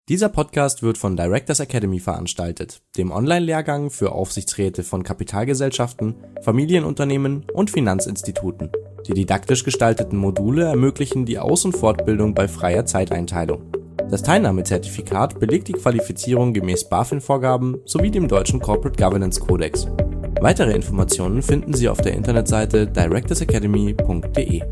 Dieser Podcast wird von Directors Academy veranstaltet, dem Online-Lehrgang für Aufsichtsräte von Kapitalgesellschaften, Familienunternehmen und Finanzinstituten. Die didaktisch gestalteten Module ermöglichen die Aus- und Fortbildung bei freier Zeiteinteilung. Das Teilnahmezertifikat belegt die Qualifizierung gemäß BaFin-Vorgaben sowie dem deutschen Corporate Governance Kodex. Weitere Informationen finden Sie auf der Internetseite directorsacademy.de.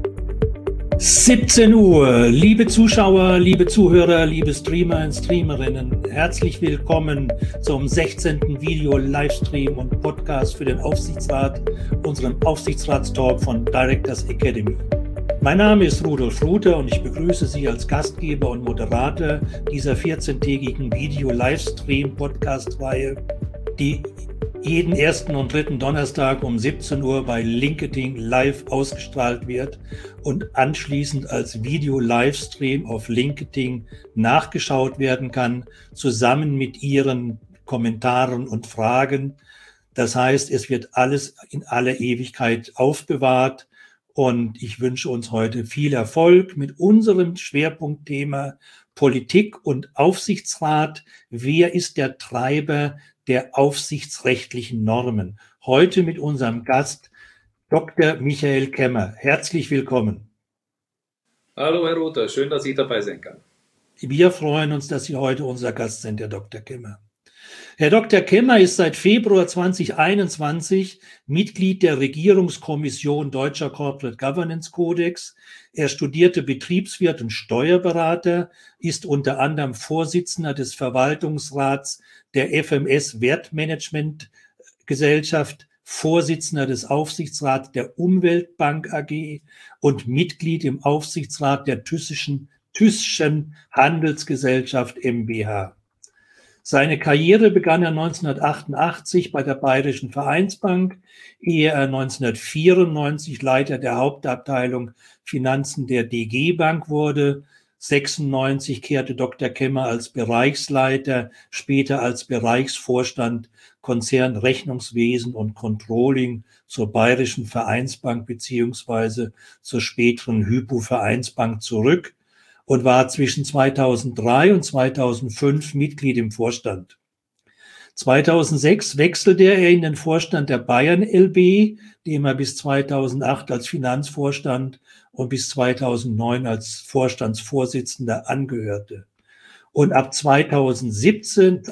17 Uhr, liebe Zuschauer, liebe Zuhörer, liebe Streamer und Streamerinnen, herzlich willkommen zum 16. Video-Livestream und Podcast für den Aufsichtsrat, unserem Aufsichtsratstalk von Directors Academy. Mein Name ist Rudolf Ruther und ich begrüße Sie als Gastgeber und Moderator dieser 14-tägigen Video-Livestream-Podcast-Reihe, die jeden ersten und dritten Donnerstag um 17 Uhr bei LinkedIn live ausgestrahlt wird und anschließend als Video-Livestream auf LinkedIn nachgeschaut werden kann, zusammen mit Ihren Kommentaren und Fragen. Das heißt, es wird alles in aller Ewigkeit aufbewahrt und ich wünsche uns heute viel Erfolg mit unserem Schwerpunktthema Politik und Aufsichtsrat. Wer ist der Treiber der aufsichtsrechtlichen Normen? Heute mit unserem Gast Dr. Michael Kemmer. Herzlich willkommen. Hallo Herr Ruther, schön, dass ich dabei sein kann. Wir freuen uns, dass Sie heute unser Gast sind, Herr Dr. Kemmer. Herr Dr. Kemmer ist seit Februar 2021 Mitglied der Regierungskommission Deutscher Corporate Governance Kodex. Er studierte Betriebswirt und Steuerberater, ist unter anderem Vorsitzender des Verwaltungsrats der FMS Wertmanagement Gesellschaft, Vorsitzender des Aufsichtsrats der Umweltbank AG und Mitglied im Aufsichtsrat der Thyssen Handelsgesellschaft mbH. Seine Karriere begann er 1988 bei der Bayerischen Vereinsbank, ehe er 1994 Leiter der Hauptabteilung Finanzen der DG Bank wurde. 1996 kehrte Dr. Kemmer als Bereichsleiter, später als Bereichsvorstand Konzernrechnungswesen und Controlling zur Bayerischen Vereinsbank beziehungsweise zur späteren Hypo Vereinsbank zurück und war zwischen 2003 und 2005 Mitglied im Vorstand. 2006 wechselte er in den Vorstand der Bayern LB, dem er bis 2008 als Finanzvorstand und bis 2009 als Vorstandsvorsitzender angehörte. Und ab 2010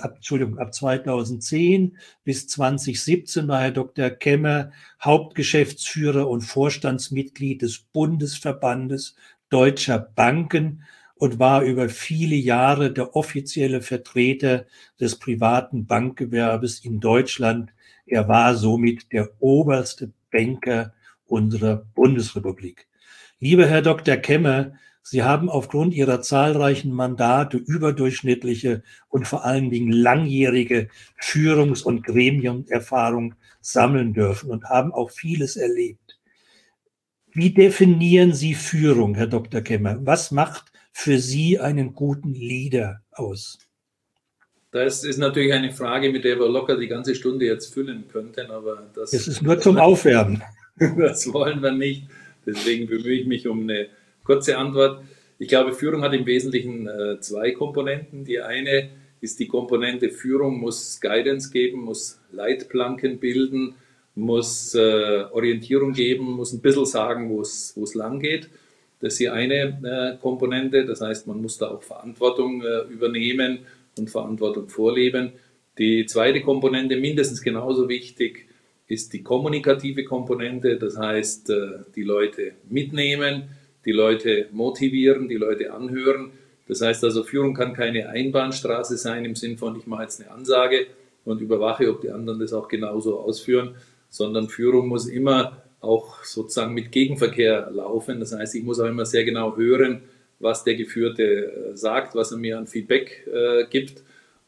bis 2017 war Herr Dr. Kemmer Hauptgeschäftsführer und Vorstandsmitglied des Bundesverbandes Deutscher Banken und war über viele Jahre der offizielle Vertreter des privaten Bankgewerbes in Deutschland. Er war somit der oberste Banker unserer Bundesrepublik. Lieber Herr Dr. Kemmer, Sie haben aufgrund Ihrer zahlreichen Mandate überdurchschnittliche und vor allen Dingen langjährige Führungs- und Gremienerfahrung sammeln dürfen und haben auch vieles erlebt. Wie definieren Sie Führung, Herr Dr. Kemmer? Was macht für Sie einen guten Leader aus? Das ist natürlich eine Frage, mit der wir locker die ganze Stunde jetzt füllen könnten, aber das ist nur zum Aufwärmen. Das wollen wir nicht. Deswegen bemühe ich mich um eine kurze Antwort. Ich glaube, Führung hat im Wesentlichen zwei Komponenten. Die eine ist die Komponente Führung, muss Guidance geben, muss Leitplanken bilden, muss Orientierung geben, muss ein bisschen sagen, wo es lang geht. Das ist die eine Komponente, das heißt, man muss da auch Verantwortung übernehmen und Verantwortung vorleben. Die zweite Komponente, mindestens genauso wichtig, ist die kommunikative Komponente, das heißt, die Leute mitnehmen, die Leute motivieren, die Leute anhören. Das heißt also, Führung kann keine Einbahnstraße sein im Sinn von, ich mache jetzt eine Ansage und überwache, ob die anderen das auch genauso ausführen, sondern Führung muss immer auch sozusagen mit Gegenverkehr laufen. Das heißt, ich muss auch immer sehr genau hören, was der Geführte sagt, was er mir an Feedback gibt,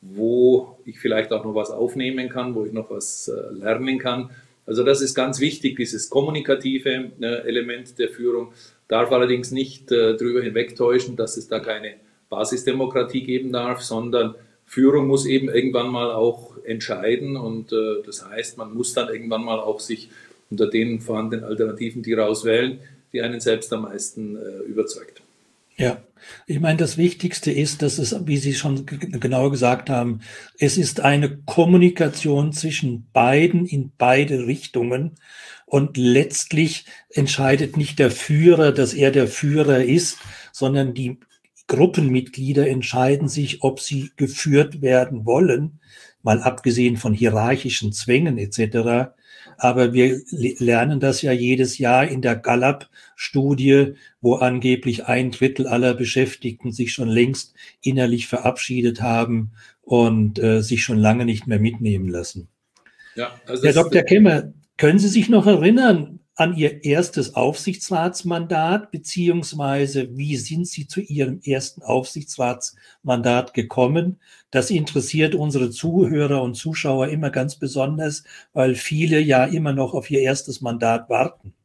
wo ich vielleicht auch noch was aufnehmen kann, wo ich noch was lernen kann. Also das ist ganz wichtig, dieses kommunikative Element der Führung. Darf allerdings nicht darüber hinwegtäuschen, dass es da keine Basisdemokratie geben darf, sondern Führung muss eben irgendwann mal auch entscheiden und das heißt, man muss dann irgendwann mal auch sich unter den vorhandenen Alternativen die rauswählen, die einen selbst am meisten überzeugt. Ja, ich meine, das Wichtigste ist, dass es, wie Sie schon genau gesagt haben, es ist eine Kommunikation zwischen beiden in beide Richtungen. Und letztlich entscheidet nicht der Führer, dass er der Führer ist, sondern die Gruppenmitglieder entscheiden sich, ob sie geführt werden wollen, mal abgesehen von hierarchischen Zwängen etc. Aber wir lernen das ja jedes Jahr in der Gallup-Studie, wo angeblich 1/3 aller Beschäftigten sich schon längst innerlich verabschiedet haben und sich schon lange nicht mehr mitnehmen lassen. Ja, also Herr Dr. Kemmer, können Sie sich noch erinnern an Ihr erstes Aufsichtsratsmandat, beziehungsweise wie sind Sie zu Ihrem ersten Aufsichtsratsmandat gekommen? Das interessiert unsere Zuhörer und Zuschauer immer ganz besonders, weil viele ja immer noch auf ihr erstes Mandat warten.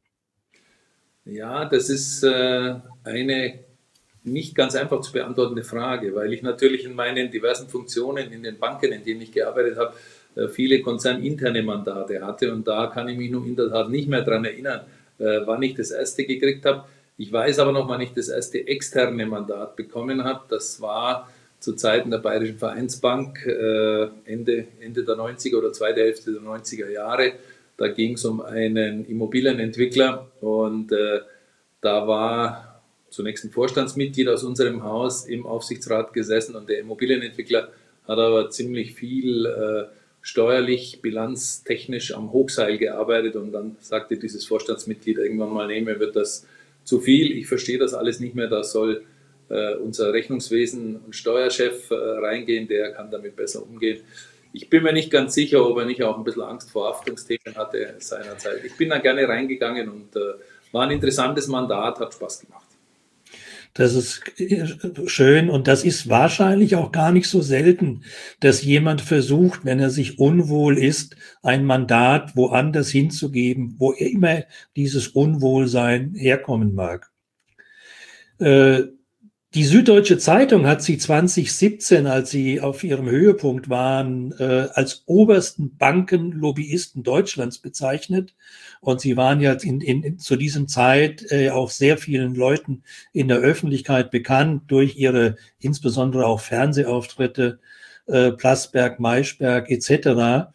Ja, das ist eine nicht ganz einfach zu beantwortende Frage, weil ich natürlich in meinen diversen Funktionen in den Banken, in denen ich gearbeitet habe, viele konzerninterne Mandate hatte und da kann ich mich nun in der Tat nicht mehr daran erinnern, wann ich das erste gekriegt habe. Ich weiß aber noch, wann ich das erste externe Mandat bekommen habe. Das war zu Zeiten der Bayerischen Vereinsbank, Ende der 90er oder zweite Hälfte der 90er Jahre. Da ging es um einen Immobilienentwickler und da war zunächst ein Vorstandsmitglied aus unserem Haus im Aufsichtsrat gesessen und der Immobilienentwickler hat aber ziemlich viel steuerlich, bilanztechnisch am Hochseil gearbeitet und dann sagte dieses Vorstandsmitglied irgendwann mal, nee, mir wird das zu viel, ich verstehe das alles nicht mehr, da soll unser Rechnungswesen und Steuerchef reingehen, der kann damit besser umgehen. Ich bin mir nicht ganz sicher, ob er nicht auch ein bisschen Angst vor Haftungsthemen hatte seinerzeit. Ich bin da gerne reingegangen und war ein interessantes Mandat, hat Spaß gemacht. Das ist schön und das ist wahrscheinlich auch gar nicht so selten, dass jemand versucht, wenn er sich unwohl ist, ein Mandat woanders hinzugeben, wo immer dieses Unwohlsein herkommen mag. Die Süddeutsche Zeitung hat sie 2017, als sie auf ihrem Höhepunkt waren, als obersten Bankenlobbyisten Deutschlands bezeichnet. Und sie waren ja zu diesem Zeit auch sehr vielen Leuten in der Öffentlichkeit bekannt durch ihre insbesondere auch Fernsehauftritte, Plasberg, Maischberg etc.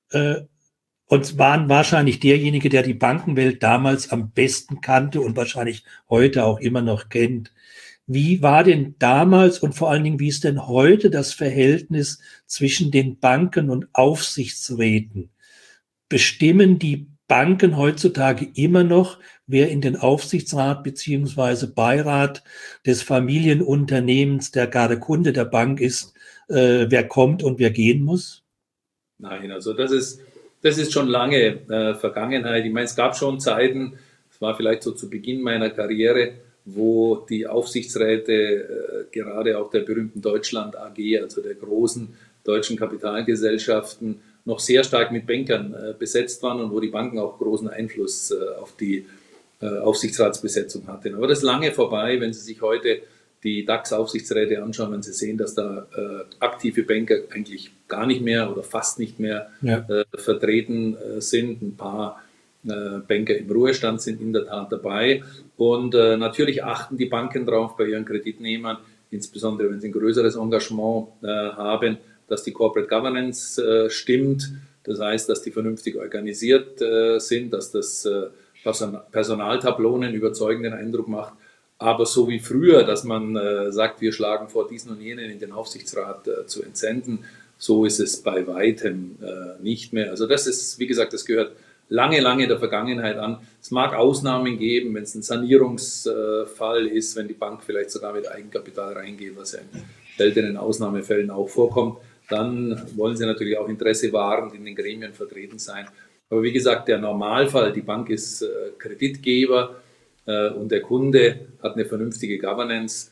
Und waren wahrscheinlich derjenige, der die Bankenwelt damals am besten kannte und wahrscheinlich heute auch immer noch kennt. Wie war denn damals und vor allen Dingen, wie ist denn heute das Verhältnis zwischen den Banken und Aufsichtsräten? Bestimmen die Banken heutzutage immer noch, wer in den Aufsichtsrat beziehungsweise Beirat des Familienunternehmens, der gerade Kunde der Bank ist, wer kommt und wer gehen muss? Nein, also das ist schon lange Vergangenheit. Ich meine, es gab schon Zeiten, es war vielleicht so zu Beginn meiner Karriere, wo die Aufsichtsräte gerade auch der berühmten Deutschland AG, also der großen deutschen Kapitalgesellschaften, noch sehr stark mit Bankern besetzt waren und wo die Banken auch großen Einfluss auf die Aufsichtsratsbesetzung hatten. Aber das ist lange vorbei, wenn Sie sich heute die DAX-Aufsichtsräte anschauen, wenn Sie sehen, dass da aktive Banker eigentlich gar nicht mehr oder fast nicht mehr vertreten sind. Ein paar Banker im Ruhestand sind in der Tat dabei. Und natürlich achten die Banken darauf bei ihren Kreditnehmern, insbesondere wenn sie ein größeres Engagement haben, dass die Corporate Governance stimmt. Das heißt, dass die vernünftig organisiert sind, dass das Personaltableau einen überzeugenden Eindruck macht. Aber so wie früher, dass man sagt, wir schlagen vor, diesen und jenen in den Aufsichtsrat zu entsenden, so ist es bei weitem nicht mehr. Also das ist, wie gesagt, das gehört lange der Vergangenheit an. Es mag Ausnahmen geben, wenn es ein Sanierungsfall ist, wenn die Bank vielleicht sogar mit Eigenkapital reingeht, was ja in seltenen Ausnahmefällen auch vorkommt, dann wollen sie natürlich auch Interesse wahren, in den Gremien vertreten sein. Aber wie gesagt, der Normalfall, die Bank ist Kreditgeber und der Kunde hat eine vernünftige Governance,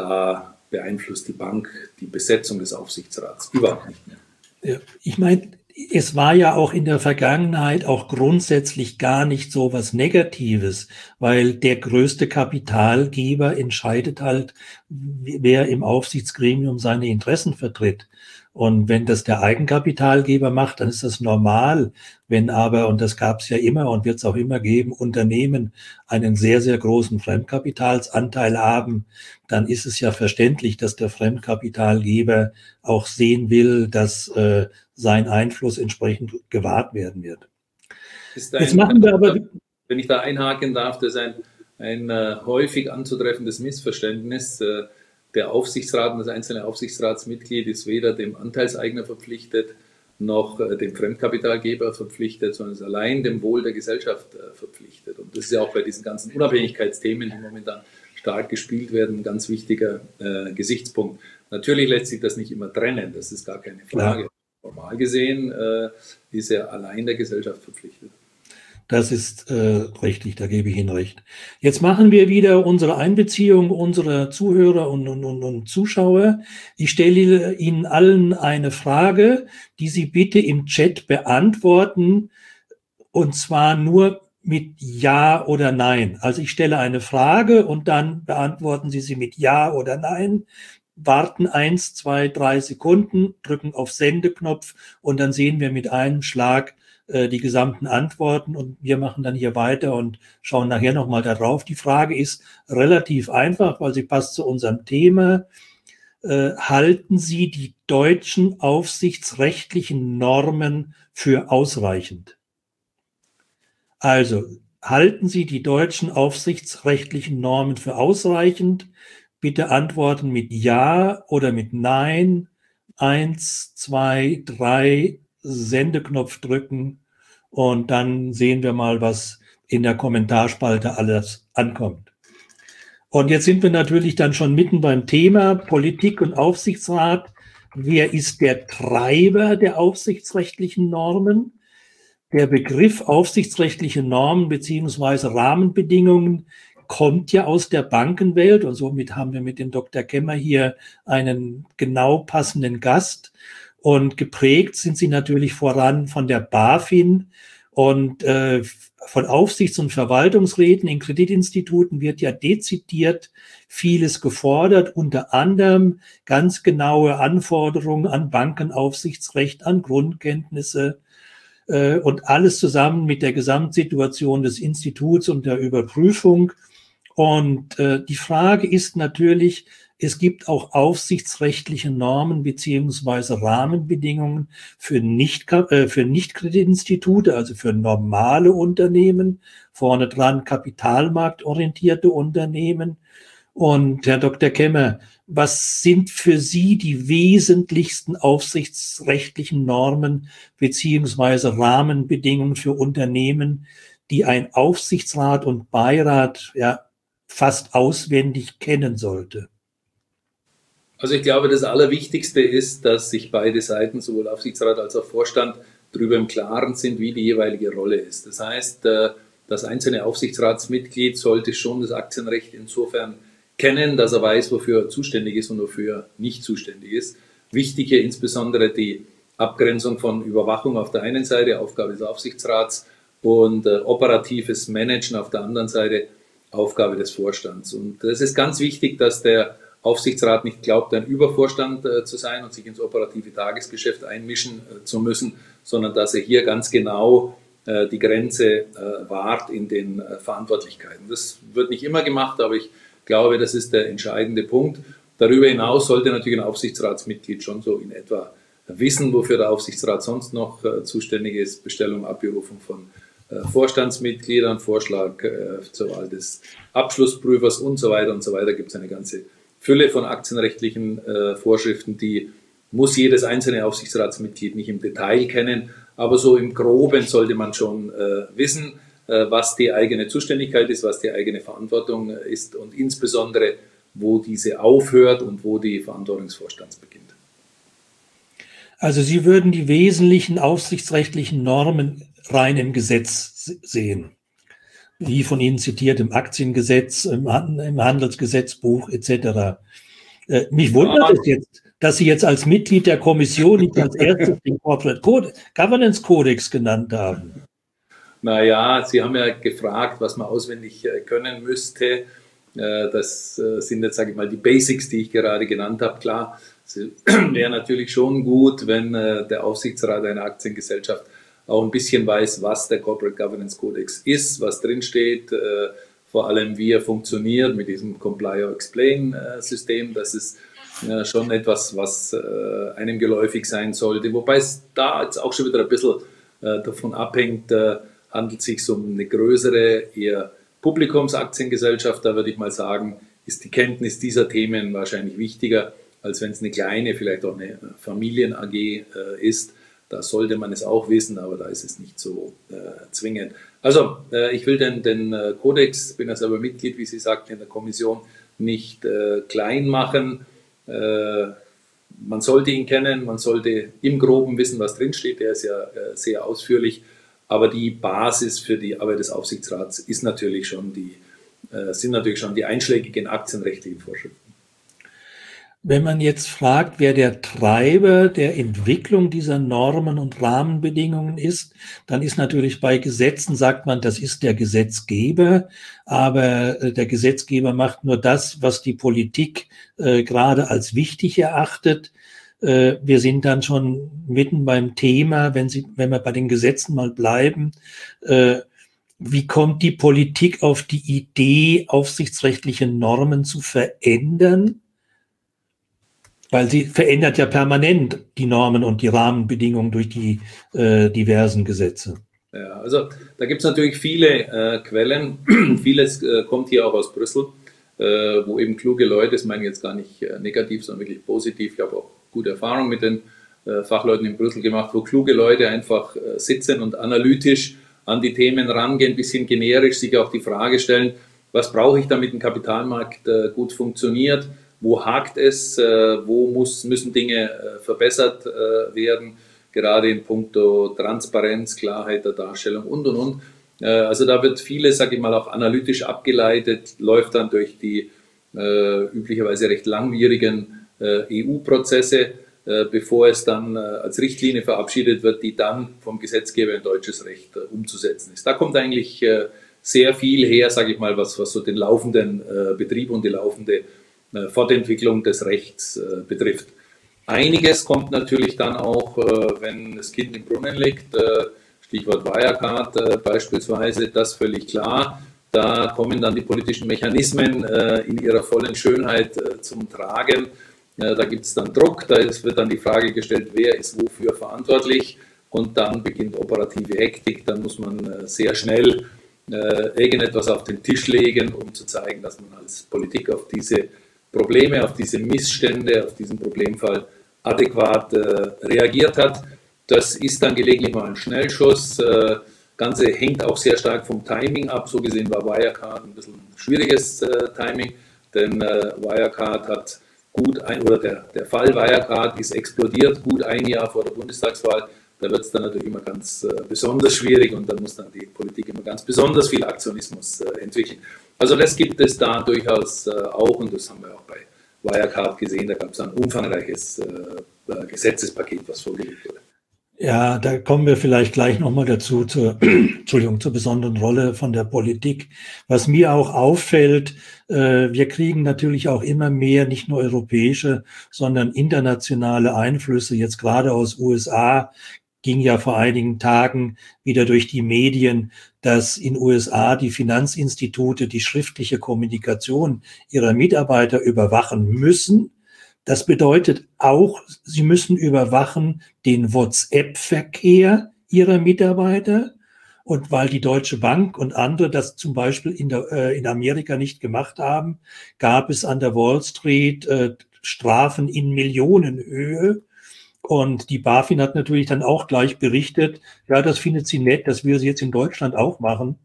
da beeinflusst die Bank die Besetzung des Aufsichtsrats überhaupt nicht mehr. Ja, ich meine, es war ja auch in der Vergangenheit auch grundsätzlich gar nicht so was Negatives, weil der größte Kapitalgeber entscheidet halt, wer im Aufsichtsgremium seine Interessen vertritt. Und wenn das der Eigenkapitalgeber macht, dann ist das normal. Wenn aber, und das gab es ja immer und wird es auch immer geben, Unternehmen einen sehr, sehr großen Fremdkapitalsanteil haben, dann ist es ja verständlich, dass der Fremdkapitalgeber auch sehen will, dass sein Einfluss entsprechend gewahrt werden wird. Jetzt machen wir aber, wenn ich da einhaken darf, das ist ein häufig anzutreffendes Missverständnis. Der Aufsichtsrat und das einzelne Aufsichtsratsmitglied ist weder dem Anteilseigner verpflichtet, noch dem Fremdkapitalgeber verpflichtet, sondern ist allein dem Wohl der Gesellschaft verpflichtet. Und das ist ja auch bei diesen ganzen Unabhängigkeitsthemen, die momentan stark gespielt werden, ein ganz wichtiger Gesichtspunkt. Natürlich lässt sich das nicht immer trennen, das ist gar keine Frage. Ja. Formal gesehen ist er allein der Gesellschaft verpflichtet. Das ist richtig, da gebe ich Ihnen recht. Jetzt machen wir wieder unsere Einbeziehung unserer Zuhörer und Zuschauer. Ich stelle Ihnen allen eine Frage, die Sie bitte im Chat beantworten, und zwar nur mit Ja oder Nein. Also ich stelle eine Frage und dann beantworten Sie sie mit Ja oder Nein. Warten 1, 2, 3 Sekunden, drücken auf Sendeknopf und dann sehen wir mit einem Schlag die gesamten Antworten und wir machen dann hier weiter und schauen nachher nochmal darauf. Die Frage ist relativ einfach, weil sie passt zu unserem Thema. Halten Sie die deutschen aufsichtsrechtlichen Normen für ausreichend? Also, halten Sie die deutschen aufsichtsrechtlichen Normen für ausreichend? Bitte antworten mit Ja oder mit Nein. 1, 2, 3, Sendeknopf drücken und dann sehen wir mal, was in der Kommentarspalte alles ankommt. Und jetzt sind wir natürlich dann schon mitten beim Thema Politik und Aufsichtsrat. Wer ist der Treiber der aufsichtsrechtlichen Normen? Der Begriff aufsichtsrechtliche Normen beziehungsweise Rahmenbedingungen kommt ja aus der Bankenwelt und somit haben wir mit dem Dr. Kemmer hier einen genau passenden Gast. Und geprägt sind sie natürlich voran von der BaFin und von Aufsichts- und Verwaltungsräten in Kreditinstituten wird ja dezidiert vieles gefordert, unter anderem ganz genaue Anforderungen an Bankenaufsichtsrecht, an Grundkenntnisse und alles zusammen mit der Gesamtsituation des Instituts und der Überprüfung. Und die Frage ist natürlich, es gibt auch aufsichtsrechtliche Normen beziehungsweise Rahmenbedingungen für Nichtkreditinstitute, also für normale Unternehmen, vorne dran kapitalmarktorientierte Unternehmen. Und Herr Dr. Kemmer, was sind für Sie die wesentlichsten aufsichtsrechtlichen Normen beziehungsweise Rahmenbedingungen für Unternehmen, die ein Aufsichtsrat und Beirat ja fast auswendig kennen sollte? Also ich glaube, das Allerwichtigste ist, dass sich beide Seiten, sowohl Aufsichtsrat als auch Vorstand, darüber im Klaren sind, wie die jeweilige Rolle ist. Das heißt, das einzelne Aufsichtsratsmitglied sollte schon das Aktienrecht insofern kennen, dass er weiß, wofür er zuständig ist und wofür er nicht zuständig ist. Wichtig hier insbesondere die Abgrenzung von Überwachung auf der einen Seite, Aufgabe des Aufsichtsrats, und operatives Managen auf der anderen Seite, Aufgabe des Vorstands. Und es ist ganz wichtig, dass der Aufsichtsrat nicht glaubt, ein Übervorstand zu sein und sich ins operative Tagesgeschäft einmischen zu müssen, sondern dass er hier ganz genau die Grenze wahrt in den Verantwortlichkeiten. Das wird nicht immer gemacht, aber ich glaube, das ist der entscheidende Punkt. Darüber hinaus sollte natürlich ein Aufsichtsratsmitglied schon so in etwa wissen, wofür der Aufsichtsrat sonst noch zuständig ist. Bestellung, Abberufung von Vorstandsmitgliedern, Vorschlag zur Wahl des Abschlussprüfers und so weiter und so weiter. Gibt es eine ganze Fülle von aktienrechtlichen Vorschriften, die muss jedes einzelne Aufsichtsratsmitglied nicht im Detail kennen, aber so im Groben sollte man schon wissen, was die eigene Zuständigkeit ist, was die eigene Verantwortung ist und insbesondere, wo diese aufhört und wo die Verantwortung des Vorstands beginnt. Also Sie würden die wesentlichen aufsichtsrechtlichen Normen rein im Gesetz sehen, wie von Ihnen zitiert im Aktiengesetz, im Handelsgesetzbuch etc. Mich wundert es jetzt, dass Sie jetzt als Mitglied der Kommission nicht als erstes den Corporate Governance Codex genannt haben. Naja, Sie haben ja gefragt, was man auswendig können müsste. Das sind jetzt, sage ich mal, die Basics, die ich gerade genannt habe. Klar, Es wäre natürlich schon gut, wenn der Aufsichtsrat einer Aktiengesellschaft auch ein bisschen weiß, was der Corporate Governance Codex ist, was drinsteht, vor allem wie er funktioniert mit diesem Comply or Explain System. Das ist schon etwas, was einem geläufig sein sollte. Wobei es da jetzt auch schon wieder ein bisschen davon abhängt, handelt es sich um eine größere, eher Publikumsaktiengesellschaft. Da würde ich mal sagen, ist die Kenntnis dieser Themen wahrscheinlich wichtiger, als wenn es eine kleine, vielleicht auch eine Familien-AG ist. Da sollte man es auch wissen, aber da ist es nicht so zwingend. Also ich will den Kodex, bin ja selber Mitglied, wie Sie sagten, in der Kommission, nicht klein machen. Man sollte ihn kennen, man sollte im Groben wissen, was drinsteht. Der ist ja sehr ausführlich. Aber die Basis für die Arbeit des Aufsichtsrats ist natürlich sind natürlich schon die einschlägigen aktienrechtlichen Vorschriften. Wenn man jetzt fragt, wer der Treiber der Entwicklung dieser Normen und Rahmenbedingungen ist, dann ist natürlich bei Gesetzen, sagt man, das ist der Gesetzgeber, aber der Gesetzgeber macht nur das, was die Politik gerade als wichtig erachtet. Wir sind dann schon mitten beim Thema, wenn wir bei den Gesetzen mal bleiben, wie kommt die Politik auf die Idee, aufsichtsrechtliche Normen zu verändern? Weil sie verändert ja permanent die Normen und die Rahmenbedingungen durch die diversen Gesetze. Ja, also da gibt es natürlich viele Quellen. Vieles kommt hier auch aus Brüssel, wo eben kluge Leute, das meine ich jetzt gar nicht negativ, sondern wirklich positiv. Ich habe auch gute Erfahrungen mit den Fachleuten in Brüssel gemacht, wo kluge Leute einfach sitzen und analytisch an die Themen rangehen, ein bisschen generisch sich auch die Frage stellen, was brauche ich, damit ein Kapitalmarkt gut funktioniert? Wo hakt es, wo müssen Dinge verbessert werden, gerade in puncto Transparenz, Klarheit der Darstellung und. Also da wird vieles, sage ich mal, auch analytisch abgeleitet, läuft dann durch die üblicherweise recht langwierigen EU-Prozesse, bevor es dann als Richtlinie verabschiedet wird, die dann vom Gesetzgeber in deutsches Recht umzusetzen ist. Da kommt eigentlich sehr viel her, sage ich mal, was so den laufenden Betrieb und die laufende Fortentwicklung des Rechts betrifft. Einiges kommt natürlich dann auch, wenn das Kind im Brunnen liegt, Stichwort Wirecard beispielsweise, das völlig klar. Da kommen dann die politischen Mechanismen in ihrer vollen Schönheit zum Tragen. Da gibt es dann Druck, da wird dann die Frage gestellt, wer ist wofür verantwortlich, und dann beginnt operative Hektik, dann muss man sehr schnell irgendetwas auf den Tisch legen, um zu zeigen, dass man als Politik auf diese Probleme, auf diese Missstände, auf diesen Problemfall adäquat reagiert hat. Das ist dann gelegentlich mal ein Schnellschuss. Das Ganze hängt auch sehr stark vom Timing ab. So gesehen war Wirecard ein bisschen ein schwieriges Timing, denn Wirecard hat der Fall Wirecard ist explodiert, gut ein Jahr vor der Bundestagswahl. Da wird es dann natürlich immer ganz besonders schwierig, und dann muss dann die Politik immer ganz besonders viel Aktionismus entwickeln. Also das gibt es da durchaus auch, und das haben wir auch bei Wirecard gesehen. Da gab es ein umfangreiches Gesetzespaket, was vorgelegt wurde. Ja, da kommen wir vielleicht gleich nochmal dazu, zur besonderen Rolle von der Politik. Was mir auch auffällt, wir kriegen natürlich auch immer mehr, nicht nur europäische, sondern internationale Einflüsse. Jetzt gerade aus USA ging ja vor einigen Tagen wieder durch die Medien, dass in USA die Finanzinstitute die schriftliche Kommunikation ihrer Mitarbeiter überwachen müssen. Das bedeutet auch, sie müssen überwachen den WhatsApp-Verkehr ihrer Mitarbeiter. Und weil die Deutsche Bank und andere das zum Beispiel in Amerika nicht gemacht haben, gab es an der Wall Street Strafen in Millionenhöhe. Und die BaFin hat natürlich dann auch gleich berichtet, ja, das findet sie nett, dass wir es jetzt in Deutschland auch machen,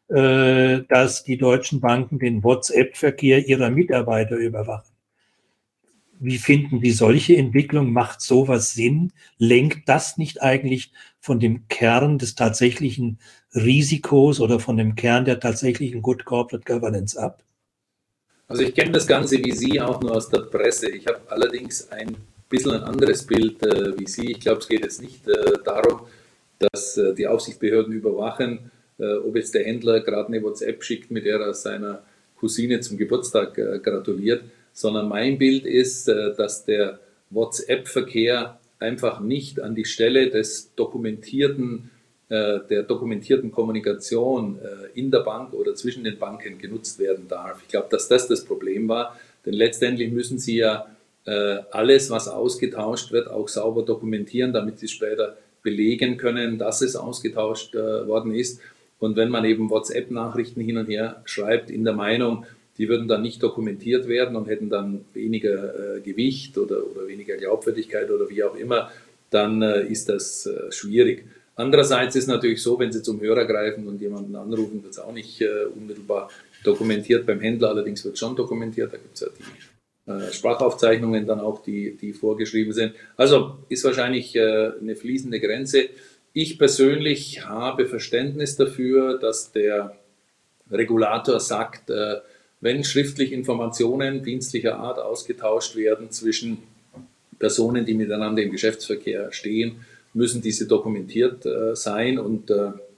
dass die deutschen Banken den WhatsApp-Verkehr ihrer Mitarbeiter überwachen. Wie finden Sie solche Entwicklung? Macht sowas Sinn? Lenkt das nicht eigentlich von dem Kern des tatsächlichen Risikos oder von dem Kern der tatsächlichen Good Corporate Governance ab? Also ich kenne das Ganze wie Sie auch nur aus der Presse. Ich habe allerdings ein bisschen ein anderes Bild wie Sie. Ich glaube, es geht jetzt nicht darum, dass die Aufsichtsbehörden überwachen, ob jetzt der Händler gerade eine WhatsApp schickt, mit der er seiner Cousine zum Geburtstag gratuliert, sondern mein Bild ist, dass der WhatsApp-Verkehr einfach nicht an die Stelle der dokumentierten Kommunikation in der Bank oder zwischen den Banken genutzt werden darf. Ich glaube, dass das Problem war, denn letztendlich müssen Sie ja alles, was ausgetauscht wird, auch sauber dokumentieren, damit Sie später belegen können, dass es ausgetauscht worden ist. Und wenn man eben WhatsApp-Nachrichten hin und her schreibt in der Meinung, die würden dann nicht dokumentiert werden und hätten dann weniger Gewicht oder weniger Glaubwürdigkeit oder wie auch immer, dann ist das schwierig. Andererseits ist natürlich so, wenn Sie zum Hörer greifen und jemanden anrufen, wird es auch nicht unmittelbar dokumentiert. Beim Händler allerdings wird es schon dokumentiert. Da gibt es ja die Sprachaufzeichnungen dann auch, die vorgeschrieben sind. Also ist wahrscheinlich eine fließende Grenze. Ich persönlich habe Verständnis dafür, dass der Regulator sagt, wenn schriftlich Informationen dienstlicher Art ausgetauscht werden zwischen Personen, die miteinander im Geschäftsverkehr stehen, müssen diese dokumentiert sein. Und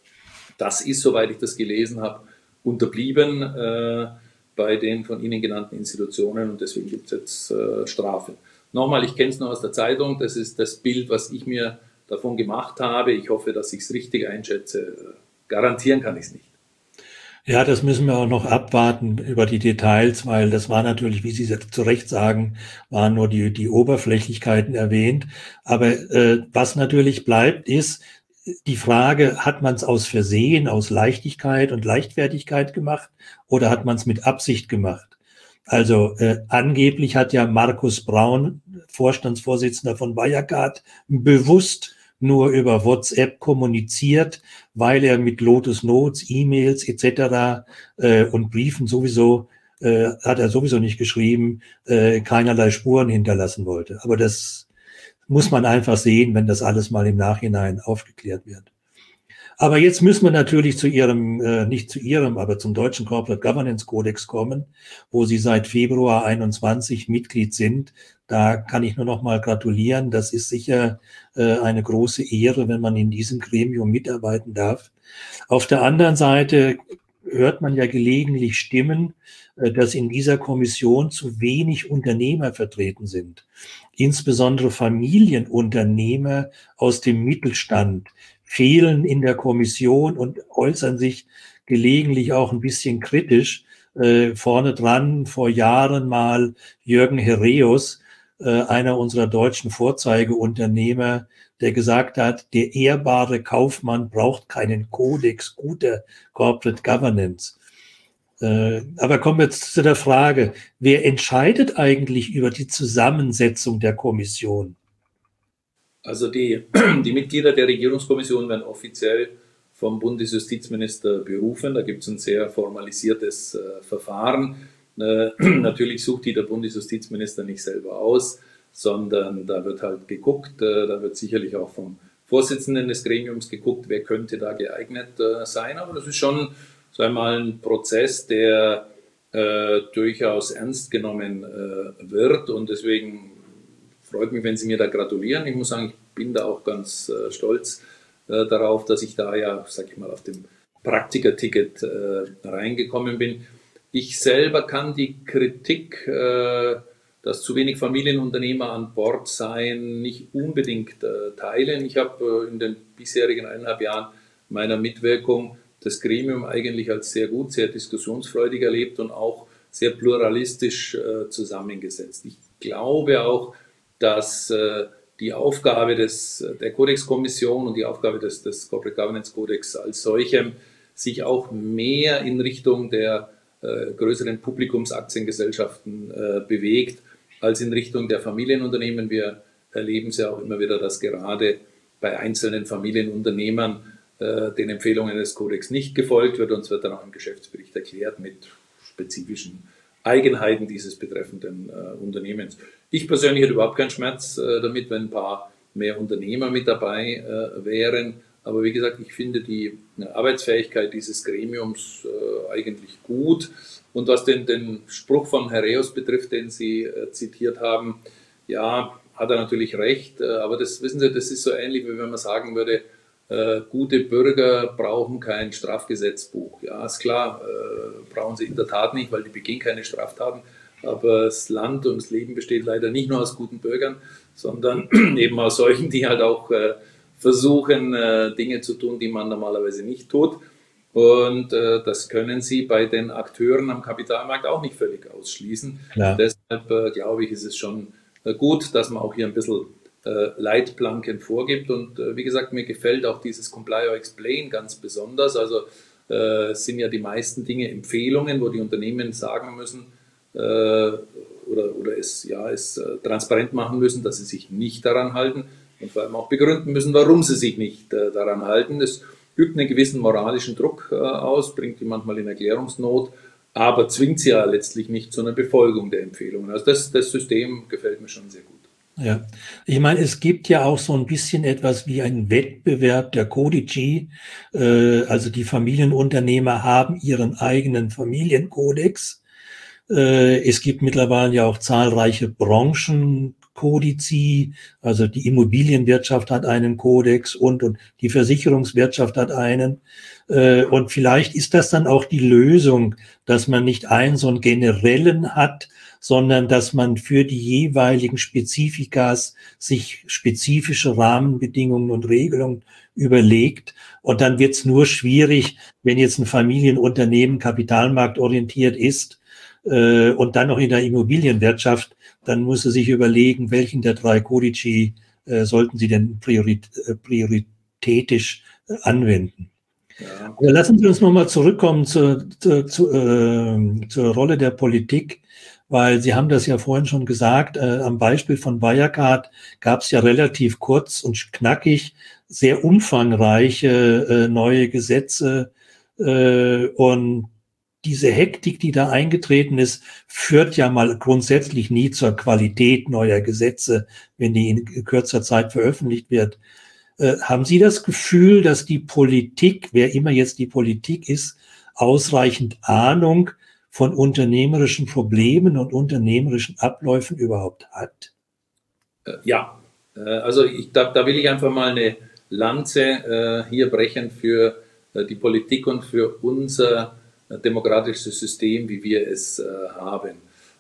das ist, soweit ich das gelesen habe, unterblieben bei den von Ihnen genannten Institutionen. Und deswegen gibt es jetzt Strafe. Nochmal, ich kenne es nur aus der Zeitung. Das ist das Bild, was ich mir davon gemacht habe. Ich hoffe, dass ich es richtig einschätze. Garantieren kann ich es nicht. Ja, das müssen wir auch noch abwarten über die Details, weil das war natürlich, wie Sie zu Recht sagen, waren nur die Oberflächlichkeiten erwähnt. Aber was natürlich bleibt, ist die Frage, hat man es aus Versehen, aus Leichtigkeit und Leichtfertigkeit gemacht oder hat man es mit Absicht gemacht? Also angeblich hat ja Markus Braun, Vorstandsvorsitzender von Wirecard, bewusst nur über WhatsApp kommuniziert, weil er mit Lotus Notes, E-Mails etc. Und Briefen sowieso, hat er sowieso nicht geschrieben, keinerlei Spuren hinterlassen wollte. Aber das muss man einfach sehen, wenn das alles mal im Nachhinein aufgeklärt wird. Aber jetzt müssen wir natürlich zu nicht zu Ihrem, aber zum deutschen Corporate Governance Kodex kommen, wo Sie seit Februar 21 Mitglied sind. Da kann ich nur noch mal gratulieren. Das ist sicher eine große Ehre, wenn man in diesem Gremium mitarbeiten darf. Auf der anderen Seite hört man ja gelegentlich Stimmen, dass in dieser Kommission zu wenig Unternehmer vertreten sind. Insbesondere Familienunternehmer aus dem Mittelstand fehlen in der Kommission und äußern sich gelegentlich auch ein bisschen kritisch. Vorne dran vor Jahren mal Jürgen Herreus, einer unserer deutschen Vorzeigeunternehmer, der gesagt hat, der ehrbare Kaufmann braucht keinen Kodex guter Corporate Governance. Aber kommen wir jetzt zu der Frage, wer entscheidet eigentlich über die Zusammensetzung der Kommission? Also die Mitglieder der Regierungskommission werden offiziell vom Bundesjustizminister berufen. Da gibt es ein sehr formalisiertes Verfahren. Natürlich sucht die der Bundesjustizminister nicht selber aus, sondern da wird halt geguckt, da wird sicherlich auch vom Vorsitzenden des Gremiums geguckt, wer könnte da geeignet sein. Aber das ist schon, sagen wir mal, ein Prozess, der durchaus ernst genommen wird, und deswegen freut mich, wenn Sie mir da gratulieren. Ich muss sagen, ich bin da auch ganz stolz darauf, dass ich da ja, sag ich mal, auf dem Praktikerticket reingekommen bin. Ich selber kann die Kritik, dass zu wenig Familienunternehmer an Bord seien, nicht unbedingt teilen. Ich habe in den bisherigen 1,5 Jahren meiner Mitwirkung das Gremium eigentlich als sehr gut, sehr diskussionsfreudig erlebt und auch sehr pluralistisch zusammengesetzt. Ich glaube auch, dass die Aufgabe der Kodexkommission und die Aufgabe des Corporate Governance Codex als solchem sich auch mehr in Richtung der größeren Publikumsaktiengesellschaften bewegt, als in Richtung der Familienunternehmen. Wir erleben es ja auch immer wieder, dass gerade bei einzelnen Familienunternehmern den Empfehlungen des Kodex nicht gefolgt wird. Uns wird dann auch im Geschäftsbericht erklärt mit spezifischen Eigenheiten dieses betreffenden Unternehmens. Ich persönlich hätte überhaupt keinen Schmerz damit, wenn ein paar mehr Unternehmer mit dabei wären. Aber wie gesagt, ich finde die Arbeitsfähigkeit dieses Gremiums eigentlich gut. Und was den Spruch von Herreus betrifft, den Sie zitiert haben, ja, hat er natürlich recht. Aber das, wissen Sie, das ist so ähnlich, wie wenn man sagen würde, gute Bürger brauchen kein Strafgesetzbuch. Ja, ist klar, brauchen sie in der Tat nicht, weil die begehen keine Straftaten. Aber das Land und das Leben besteht leider nicht nur aus guten Bürgern, sondern eben aus solchen, die halt auch versuchen, Dinge zu tun, die man normalerweise nicht tut. Und das können Sie bei den Akteuren am Kapitalmarkt auch nicht völlig ausschließen. Klar. Deshalb glaube ich, ist es schon gut, dass man auch hier ein bisschen Leitplanken vorgibt. Und wie gesagt, mir gefällt auch dieses Comply or Explain ganz besonders. Also es sind ja die meisten Dinge Empfehlungen, wo die Unternehmen sagen müssen oder es transparent machen müssen, dass sie sich nicht daran halten und vor allem auch begründen müssen, warum sie sich nicht daran halten. Das übt einen gewissen moralischen Druck aus, bringt die manchmal in Erklärungsnot, aber zwingt sie ja letztlich nicht zu einer Befolgung der Empfehlungen. Also das System gefällt mir schon sehr gut. Ja, ich meine, es gibt ja auch so ein bisschen etwas wie einen Wettbewerb der Codici. Also die Familienunternehmer haben ihren eigenen Familienkodex. Es gibt mittlerweile ja auch zahlreiche Branchenkodizi. Also die Immobilienwirtschaft hat einen Kodex und die Versicherungswirtschaft hat einen. Und vielleicht ist das dann auch die Lösung, dass man nicht einen so einen generellen hat, sondern dass man für die jeweiligen Spezifikas sich spezifische Rahmenbedingungen und Regelungen überlegt. Und dann wird es nur schwierig, wenn jetzt ein Familienunternehmen kapitalmarktorientiert ist und dann noch in der Immobilienwirtschaft, dann muss er sich überlegen, welchen der 3 Codici sollten Sie denn prioritätisch anwenden. Ja. Aber lassen Sie uns nochmal zurückkommen zur Rolle der Politik. Weil Sie haben das ja vorhin schon gesagt, am Beispiel von Wirecard gab es ja relativ kurz und knackig sehr umfangreiche neue Gesetze und diese Hektik, die da eingetreten ist, führt ja mal grundsätzlich nie zur Qualität neuer Gesetze, wenn die in kürzer Zeit veröffentlicht wird. Haben Sie das Gefühl, dass die Politik, wer immer jetzt die Politik ist, ausreichend Ahnung von unternehmerischen Problemen und unternehmerischen Abläufen überhaupt hat? Ja, also da will ich einfach mal eine Lanze hier brechen für die Politik und für unser demokratisches System, wie wir es haben.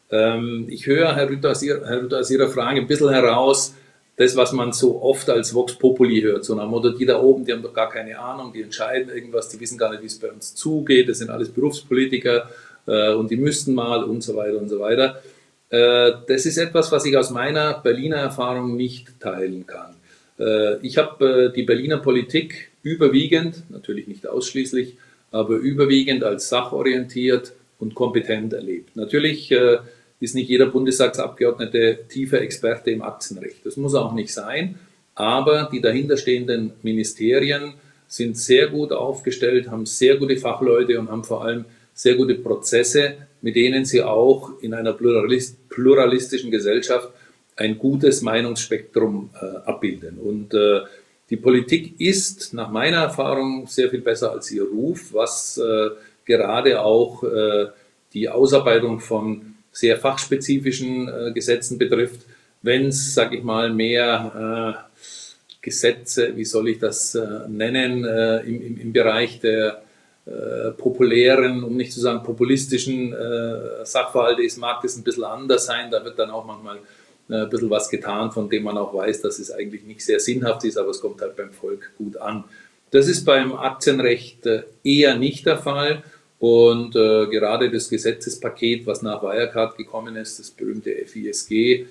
Ich höre, Herr Rütter, aus Ihrer Frage ein bisschen heraus, das, was man so oft als Vox Populi hört, so nach dem Motto, die da oben, die haben doch gar keine Ahnung, die entscheiden irgendwas, die wissen gar nicht, wie es bei uns zugeht, das sind alles Berufspolitiker, und die müssten mal und so weiter und so weiter. Das ist etwas, was ich aus meiner Berliner Erfahrung nicht teilen kann. Ich habe die Berliner Politik überwiegend, natürlich nicht ausschließlich, aber überwiegend als sachorientiert und kompetent erlebt. Natürlich ist nicht jeder Bundestagsabgeordnete tiefer Experte im Aktienrecht. Das muss auch nicht sein, aber die dahinterstehenden Ministerien sind sehr gut aufgestellt, haben sehr gute Fachleute und haben vor allem sehr gute Prozesse, mit denen sie auch in einer pluralistischen Gesellschaft ein gutes Meinungsspektrum abbilden. Und die Politik ist nach meiner Erfahrung sehr viel besser als ihr Ruf, was gerade auch die Ausarbeitung von sehr fachspezifischen Gesetzen betrifft. Wenn es, sage ich mal, mehr Gesetze, wie soll ich das nennen, im Bereich der populären, um nicht zu sagen populistischen Sachverhalte ist, mag das ein bisschen anders sein. Da wird dann auch manchmal ein bisschen was getan, von dem man auch weiß, dass es eigentlich nicht sehr sinnhaft ist, aber es kommt halt beim Volk gut an. Das ist beim Aktienrecht eher nicht der Fall und gerade das Gesetzespaket, was nach Wirecard gekommen ist, das berühmte FISG,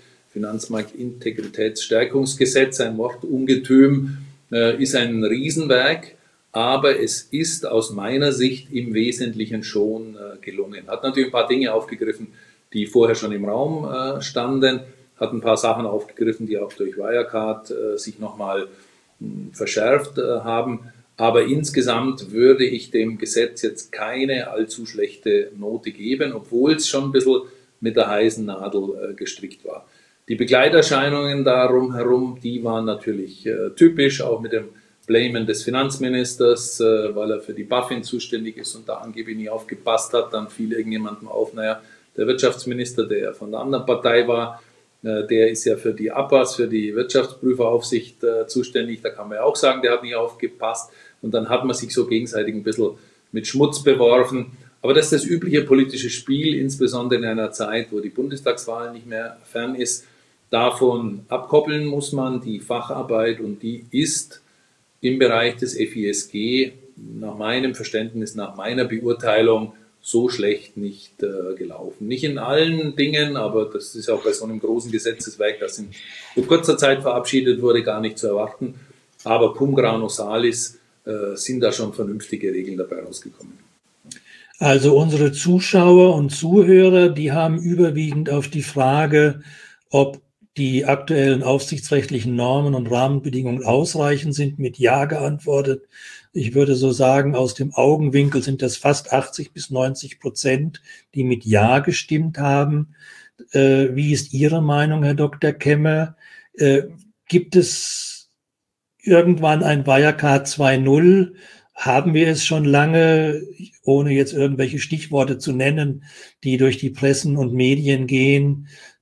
Finanzmarktintegritätsstärkungsgesetz, ein Wortungetüm, ist ein Riesenwerk. Aber es ist aus meiner Sicht im Wesentlichen schon gelungen. Hat natürlich ein paar Dinge aufgegriffen, die vorher schon im Raum standen, hat ein paar Sachen aufgegriffen, die auch durch Wirecard sich nochmal verschärft haben. Aber insgesamt würde ich dem Gesetz jetzt keine allzu schlechte Note geben, obwohl es schon ein bisschen mit der heißen Nadel gestrickt war. Die Begleiterscheinungen darum herum, die waren natürlich typisch, auch mit dem Blamen des Finanzministers, weil er für die BaFin zuständig ist und da angeblich nie aufgepasst hat. Dann fiel irgendjemandem auf, naja, der Wirtschaftsminister, der ja von der anderen Partei war, der ist ja für die APAS, für die Wirtschaftsprüferaufsicht zuständig. Da kann man ja auch sagen, der hat nie aufgepasst. Und dann hat man sich so gegenseitig ein bisschen mit Schmutz beworfen. Aber das ist das übliche politische Spiel, insbesondere in einer Zeit, wo die Bundestagswahl nicht mehr fern ist. Davon abkoppeln muss man die Facharbeit, und die ist im Bereich des FISG nach meinem Verständnis, nach meiner Beurteilung so schlecht nicht gelaufen. Nicht in allen Dingen, aber das ist auch bei so einem großen Gesetzeswerk, das in so kurzer Zeit verabschiedet wurde, gar nicht zu erwarten. Aber cum grano salis sind da schon vernünftige Regeln dabei rausgekommen. Also unsere Zuschauer und Zuhörer, die haben überwiegend auf die Frage, ob die aktuellen aufsichtsrechtlichen Normen und Rahmenbedingungen ausreichend sind, mit Ja geantwortet. Ich würde so sagen, aus dem Augenwinkel sind das fast 80-90%, die mit Ja gestimmt haben. Wie ist Ihre Meinung, Herr Dr. Kemme? Gibt es irgendwann ein Wirecard 2.0? Haben wir es schon lange, ohne jetzt irgendwelche Stichworte zu nennen, die durch die Pressen und Medien gehen?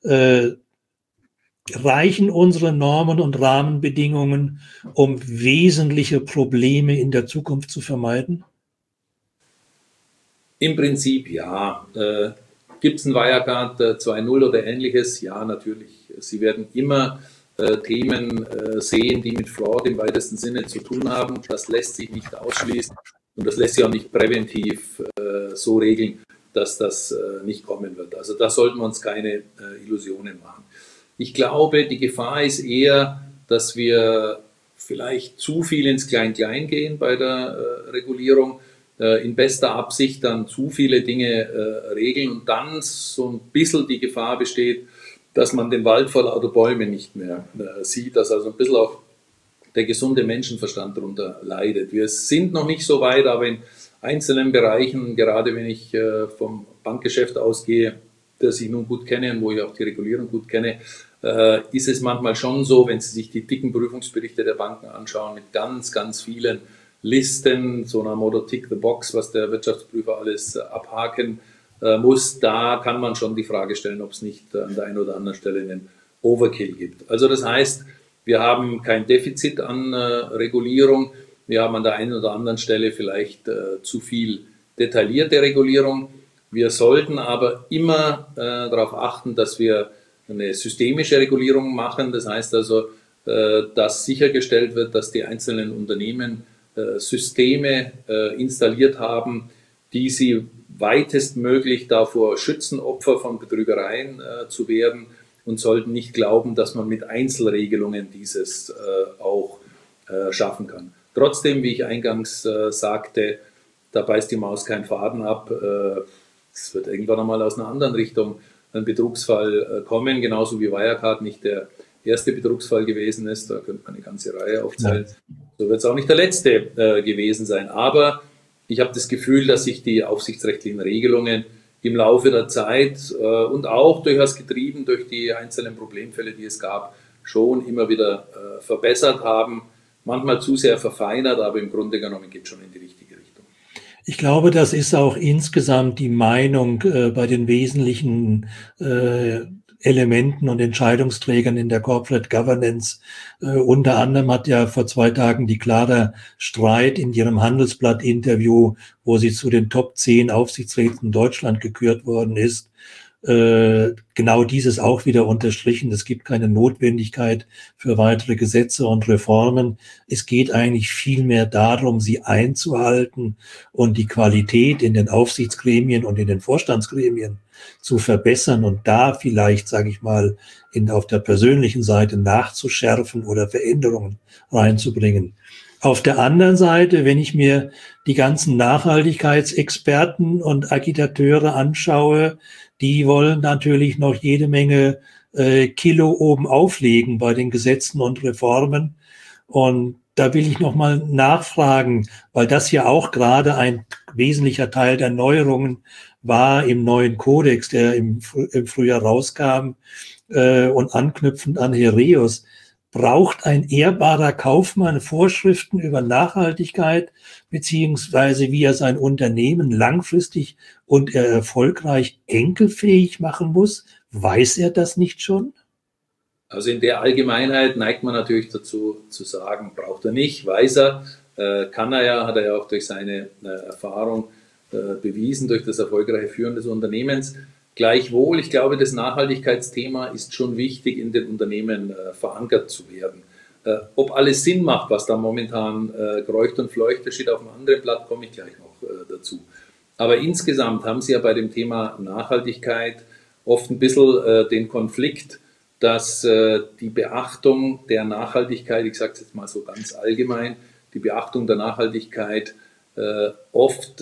Reichen unsere Normen und Rahmenbedingungen, um wesentliche Probleme in der Zukunft zu vermeiden? Im Prinzip ja. Gibt es ein Wirecard 2.0 oder ähnliches? Ja, natürlich. Sie werden immer Themen sehen, die mit Fraud im weitesten Sinne zu tun haben. Das lässt sich nicht ausschließen und das lässt sich auch nicht präventiv so regeln, dass das nicht kommen wird. Also da sollten wir uns keine Illusionen machen. Ich glaube, die Gefahr ist eher, dass wir vielleicht zu viel ins Klein-Klein gehen bei der Regulierung, in bester Absicht dann zu viele Dinge regeln und dann so ein bisschen die Gefahr besteht, dass man den Wald vor lauter Bäumen nicht mehr sieht, dass also ein bisschen auch der gesunde Menschenverstand darunter leidet. Wir sind noch nicht so weit, aber in einzelnen Bereichen, gerade wenn ich vom Bankgeschäft ausgehe, das ich nun gut kenne und wo ich auch die Regulierung gut kenne, ist es manchmal schon so, wenn Sie sich die dicken Prüfungsberichte der Banken anschauen, mit ganz, ganz vielen Listen, so nach Motto Tick the Box, was der Wirtschaftsprüfer alles abhaken muss, da kann man schon die Frage stellen, ob es nicht an der einen oder anderen Stelle einen Overkill gibt. Also das heißt, wir haben kein Defizit an Regulierung, wir haben an der einen oder anderen Stelle vielleicht zu viel detaillierte Regulierung. Wir sollten aber immer darauf achten, dass wir eine systemische Regulierung machen. Das heißt also, dass sichergestellt wird, dass die einzelnen Unternehmen Systeme installiert haben, die sie weitestmöglich davor schützen, Opfer von Betrügereien zu werden, und sollten nicht glauben, dass man mit Einzelregelungen dieses auch schaffen kann. Trotzdem, wie ich eingangs sagte, da beißt die Maus keinen Faden ab. Es wird irgendwann einmal aus einer anderen Richtung ein Betrugsfall kommen, genauso wie Wirecard nicht der erste Betrugsfall gewesen ist. Da könnte man eine ganze Reihe aufzählen. So wird es auch nicht der letzte gewesen sein. Aber ich habe das Gefühl, dass sich die aufsichtsrechtlichen Regelungen im Laufe der Zeit und auch durchaus getrieben durch die einzelnen Problemfälle, die es gab, schon immer wieder verbessert haben. Manchmal zu sehr verfeinert, aber im Grunde genommen geht es schon in die richtige Richtung. Ich glaube, das ist auch insgesamt die Meinung bei den wesentlichen Elementen und Entscheidungsträgern in der Corporate Governance. Unter anderem hat ja vor 2 Tagen die Clara Streit in ihrem Handelsblatt-Interview, wo sie zu den Top 10 Aufsichtsräten in Deutschland gekürt worden ist, genau dieses auch wieder unterstrichen. Es gibt keine Notwendigkeit für weitere Gesetze und Reformen. Es geht eigentlich vielmehr darum, sie einzuhalten und die Qualität in den Aufsichtsgremien und in den Vorstandsgremien zu verbessern und da vielleicht, sage ich mal, auf der persönlichen Seite nachzuschärfen oder Veränderungen reinzubringen. Auf der anderen Seite, wenn ich mir die ganzen Nachhaltigkeitsexperten und Agitateure anschaue, die wollen natürlich noch jede Menge Kilo oben auflegen bei den Gesetzen und Reformen. Und da will ich nochmal nachfragen, weil das ja auch gerade ein wesentlicher Teil der Neuerungen war im neuen Kodex, der im Frühjahr rauskam, und anknüpfend an Hereus. Braucht ein ehrbarer Kaufmann Vorschriften über Nachhaltigkeit, beziehungsweise wie er sein Unternehmen langfristig und erfolgreich enkelfähig machen muss? Weiß er das nicht schon? Also in der Allgemeinheit neigt man natürlich dazu zu sagen, braucht er nicht, weiß er, kann er ja, hat er ja auch durch seine Erfahrung bewiesen durch das erfolgreiche Führen des Unternehmens. Gleichwohl, ich glaube, das Nachhaltigkeitsthema ist schon wichtig, in den Unternehmen verankert zu werden. Ob alles Sinn macht, was da momentan kreucht und fleucht, das steht auf einem anderen Blatt, komme ich gleich noch dazu. Aber insgesamt haben Sie ja bei dem Thema Nachhaltigkeit oft ein bisschen den Konflikt, dass die Beachtung der Nachhaltigkeit, ich sage es jetzt mal so ganz allgemein, die Beachtung der Nachhaltigkeit oft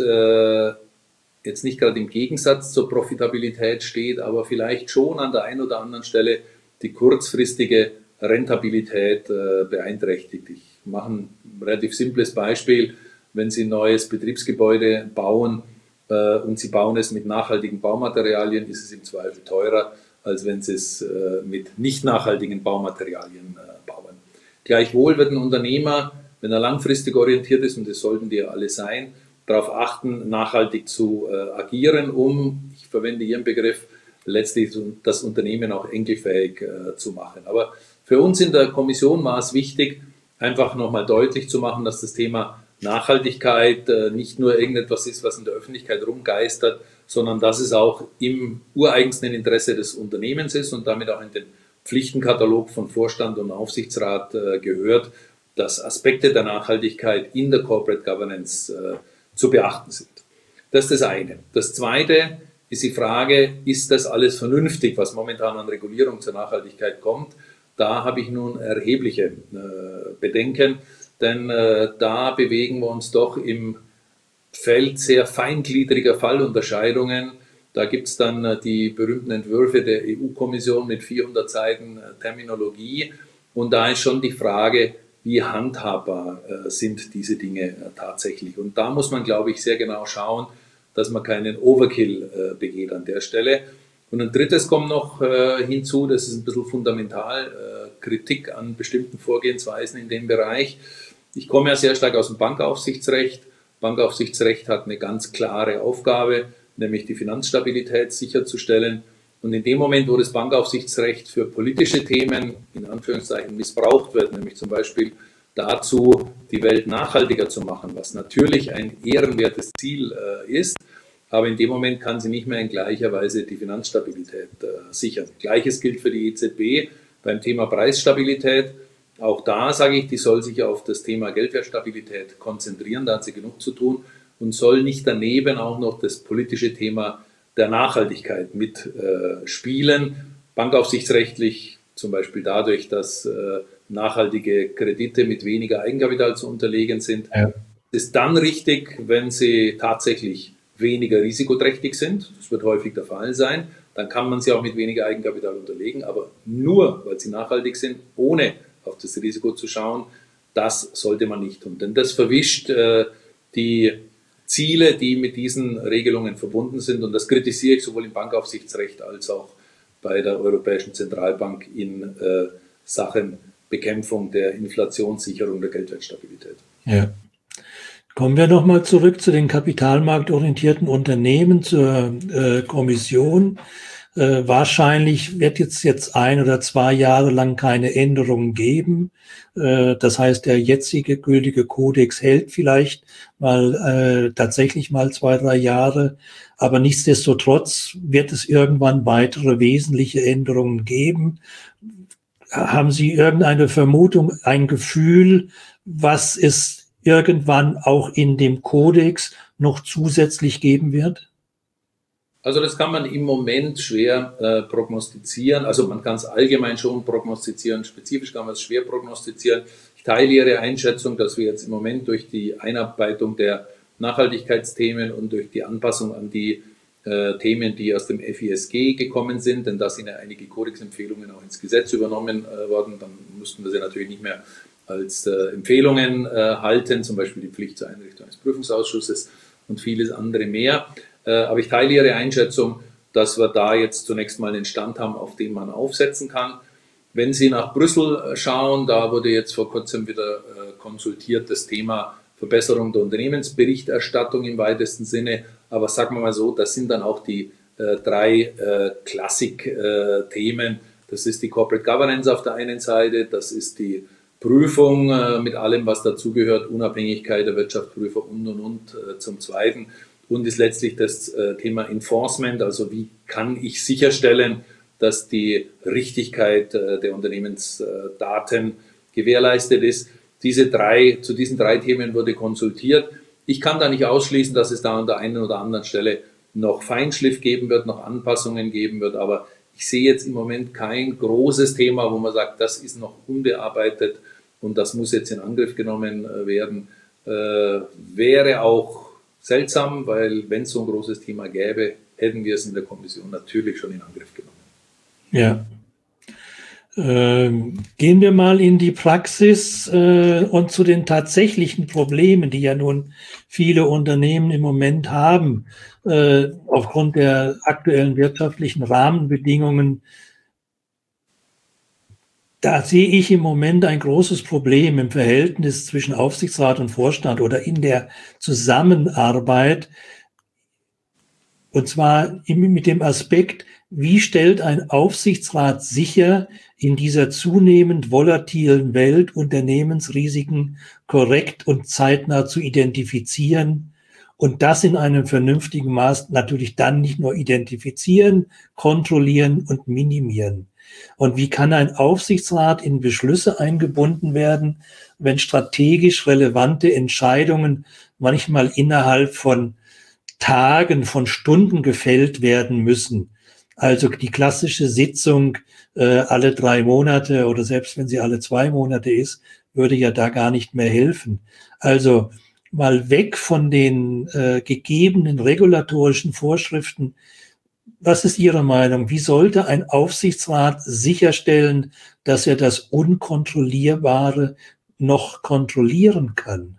jetzt nicht gerade im Gegensatz zur Profitabilität steht, aber vielleicht schon an der einen oder anderen Stelle die kurzfristige Rentabilität beeinträchtigt. Ich mache ein relativ simples Beispiel. Wenn Sie ein neues Betriebsgebäude bauen und Sie bauen es mit nachhaltigen Baumaterialien, ist es im Zweifel teurer, als wenn Sie es mit nicht nachhaltigen Baumaterialien bauen. Gleichwohl wird ein Unternehmer, wenn er langfristig orientiert ist, und das sollten die ja alle sein, darauf achten, nachhaltig zu agieren, um, ich verwende Ihren Begriff, letztlich das Unternehmen auch enkelfähig zu machen. Aber für uns in der Kommission war es wichtig, einfach nochmal deutlich zu machen, dass das Thema Nachhaltigkeit nicht nur irgendetwas ist, was in der Öffentlichkeit rumgeistert, sondern dass es auch im ureigensten Interesse des Unternehmens ist und damit auch in den Pflichtenkatalog von Vorstand und Aufsichtsrat gehört, dass Aspekte der Nachhaltigkeit in der Corporate Governance zu beachten sind. Das ist das eine. Das zweite ist die Frage, ist das alles vernünftig, was momentan an Regulierung zur Nachhaltigkeit kommt? Da habe ich nun erhebliche Bedenken, denn da bewegen wir uns doch im Feld sehr feingliedriger Fallunterscheidungen. Da gibt es dann die berühmten Entwürfe der EU-Kommission mit 400 Seiten Terminologie und da ist schon die Frage, wie handhabbar sind diese Dinge tatsächlich. Und da muss man, glaube ich, sehr genau schauen, dass man keinen Overkill begeht an der Stelle. Und ein drittes kommt noch hinzu, das ist ein bisschen fundamental, Kritik an bestimmten Vorgehensweisen in dem Bereich. Ich komme ja sehr stark aus dem Bankaufsichtsrecht. Bankaufsichtsrecht hat eine ganz klare Aufgabe, nämlich die Finanzstabilität sicherzustellen. Und in dem Moment, wo das Bankaufsichtsrecht für politische Themen in Anführungszeichen missbraucht wird, nämlich zum Beispiel dazu, die Welt nachhaltiger zu machen, was natürlich ein ehrenwertes Ziel ist, aber in dem Moment kann sie nicht mehr in gleicher Weise die Finanzstabilität sichern. Gleiches gilt für die EZB beim Thema Preisstabilität. Auch da sage ich, die soll sich auf das Thema Geldwertstabilität konzentrieren, da hat sie genug zu tun und soll nicht daneben auch noch das politische Thema der Nachhaltigkeit mit spielen. Bankaufsichtsrechtlich zum Beispiel dadurch, dass nachhaltige Kredite mit weniger Eigenkapital zu unterlegen sind. Ja. Ist dann richtig, wenn sie tatsächlich weniger risikoträchtig sind. Das wird häufig der Fall sein. Dann kann man sie auch mit weniger Eigenkapital unterlegen. Aber nur, weil sie nachhaltig sind, ohne auf das Risiko zu schauen, das sollte man nicht tun. Denn das verwischt die Ziele, die mit diesen Regelungen verbunden sind. Und das kritisiere ich sowohl im Bankaufsichtsrecht als auch bei der Europäischen Zentralbank in Sachen Bekämpfung der Inflationssicherung der Geldwertstabilität. Ja. Kommen wir nochmal zurück zu den kapitalmarktorientierten Unternehmen, zur Kommission. Wahrscheinlich wird jetzt 1 oder 2 Jahre lang keine Änderungen geben. Das heißt, der jetzige gültige Kodex hält vielleicht mal tatsächlich mal 2, 3 Jahre. Aber nichtsdestotrotz wird es irgendwann weitere wesentliche Änderungen geben. Haben Sie irgendeine Vermutung, ein Gefühl, was es irgendwann auch in dem Kodex noch zusätzlich geben wird? Also das kann man im Moment schwer prognostizieren. Also man kann es allgemein schon prognostizieren, spezifisch kann man es schwer prognostizieren. Ich teile Ihre Einschätzung, dass wir jetzt im Moment durch die Einarbeitung der Nachhaltigkeitsthemen und durch die Anpassung an die Themen, die aus dem FISG gekommen sind, denn da sind ja einige Kodexempfehlungen auch ins Gesetz übernommen worden, dann müssten wir sie natürlich nicht mehr als Empfehlungen halten, zum Beispiel die Pflicht zur Einrichtung eines Prüfungsausschusses und vieles andere mehr. Aber ich teile Ihre Einschätzung, dass wir da jetzt zunächst mal einen Stand haben, auf den man aufsetzen kann. Wenn Sie nach Brüssel schauen, da wurde jetzt vor kurzem wieder konsultiert, das Thema Verbesserung der Unternehmensberichterstattung im weitesten Sinne. Aber sagen wir mal so, das sind dann auch die 3 Klassik-Themen. Das ist die Corporate Governance auf der einen Seite, das ist die Prüfung mit allem, was dazugehört, Unabhängigkeit der Wirtschaftsprüfer und zum Zweiten. und ist letztlich das Thema Enforcement, also wie kann ich sicherstellen, dass die Richtigkeit der Unternehmensdaten gewährleistet ist. Zu diesen drei Themen wurde konsultiert. Ich kann da nicht ausschließen, dass es da an der einen oder anderen Stelle noch Feinschliff geben wird, noch Anpassungen geben wird, aber ich sehe jetzt im Moment kein großes Thema, wo man sagt, das ist noch unbearbeitet und das muss jetzt in Angriff genommen werden. Wäre auch seltsam, weil wenn es so ein großes Thema gäbe, hätten wir es in der Kommission natürlich schon in Angriff genommen. Ja. Gehen wir mal in die Praxis und zu den tatsächlichen Problemen, die ja nun viele Unternehmen im Moment haben, aufgrund der aktuellen wirtschaftlichen Rahmenbedingungen. Da sehe ich im Moment ein großes Problem im Verhältnis zwischen Aufsichtsrat und Vorstand oder in der Zusammenarbeit. Und zwar mit dem Aspekt, wie stellt ein Aufsichtsrat sicher, in dieser zunehmend volatilen Welt Unternehmensrisiken korrekt und zeitnah zu identifizieren und das in einem vernünftigen Maß natürlich dann nicht nur identifizieren, kontrollieren und minimieren. Und wie kann ein Aufsichtsrat in Beschlüsse eingebunden werden, wenn strategisch relevante Entscheidungen manchmal innerhalb von Tagen, von Stunden gefällt werden müssen? Also die klassische Sitzung alle 3 Monate oder selbst wenn sie alle 2 Monate ist, würde ja da gar nicht mehr helfen. Also mal weg von den gegebenen regulatorischen Vorschriften. Was ist Ihre Meinung? Wie sollte ein Aufsichtsrat sicherstellen, dass er das Unkontrollierbare noch kontrollieren kann?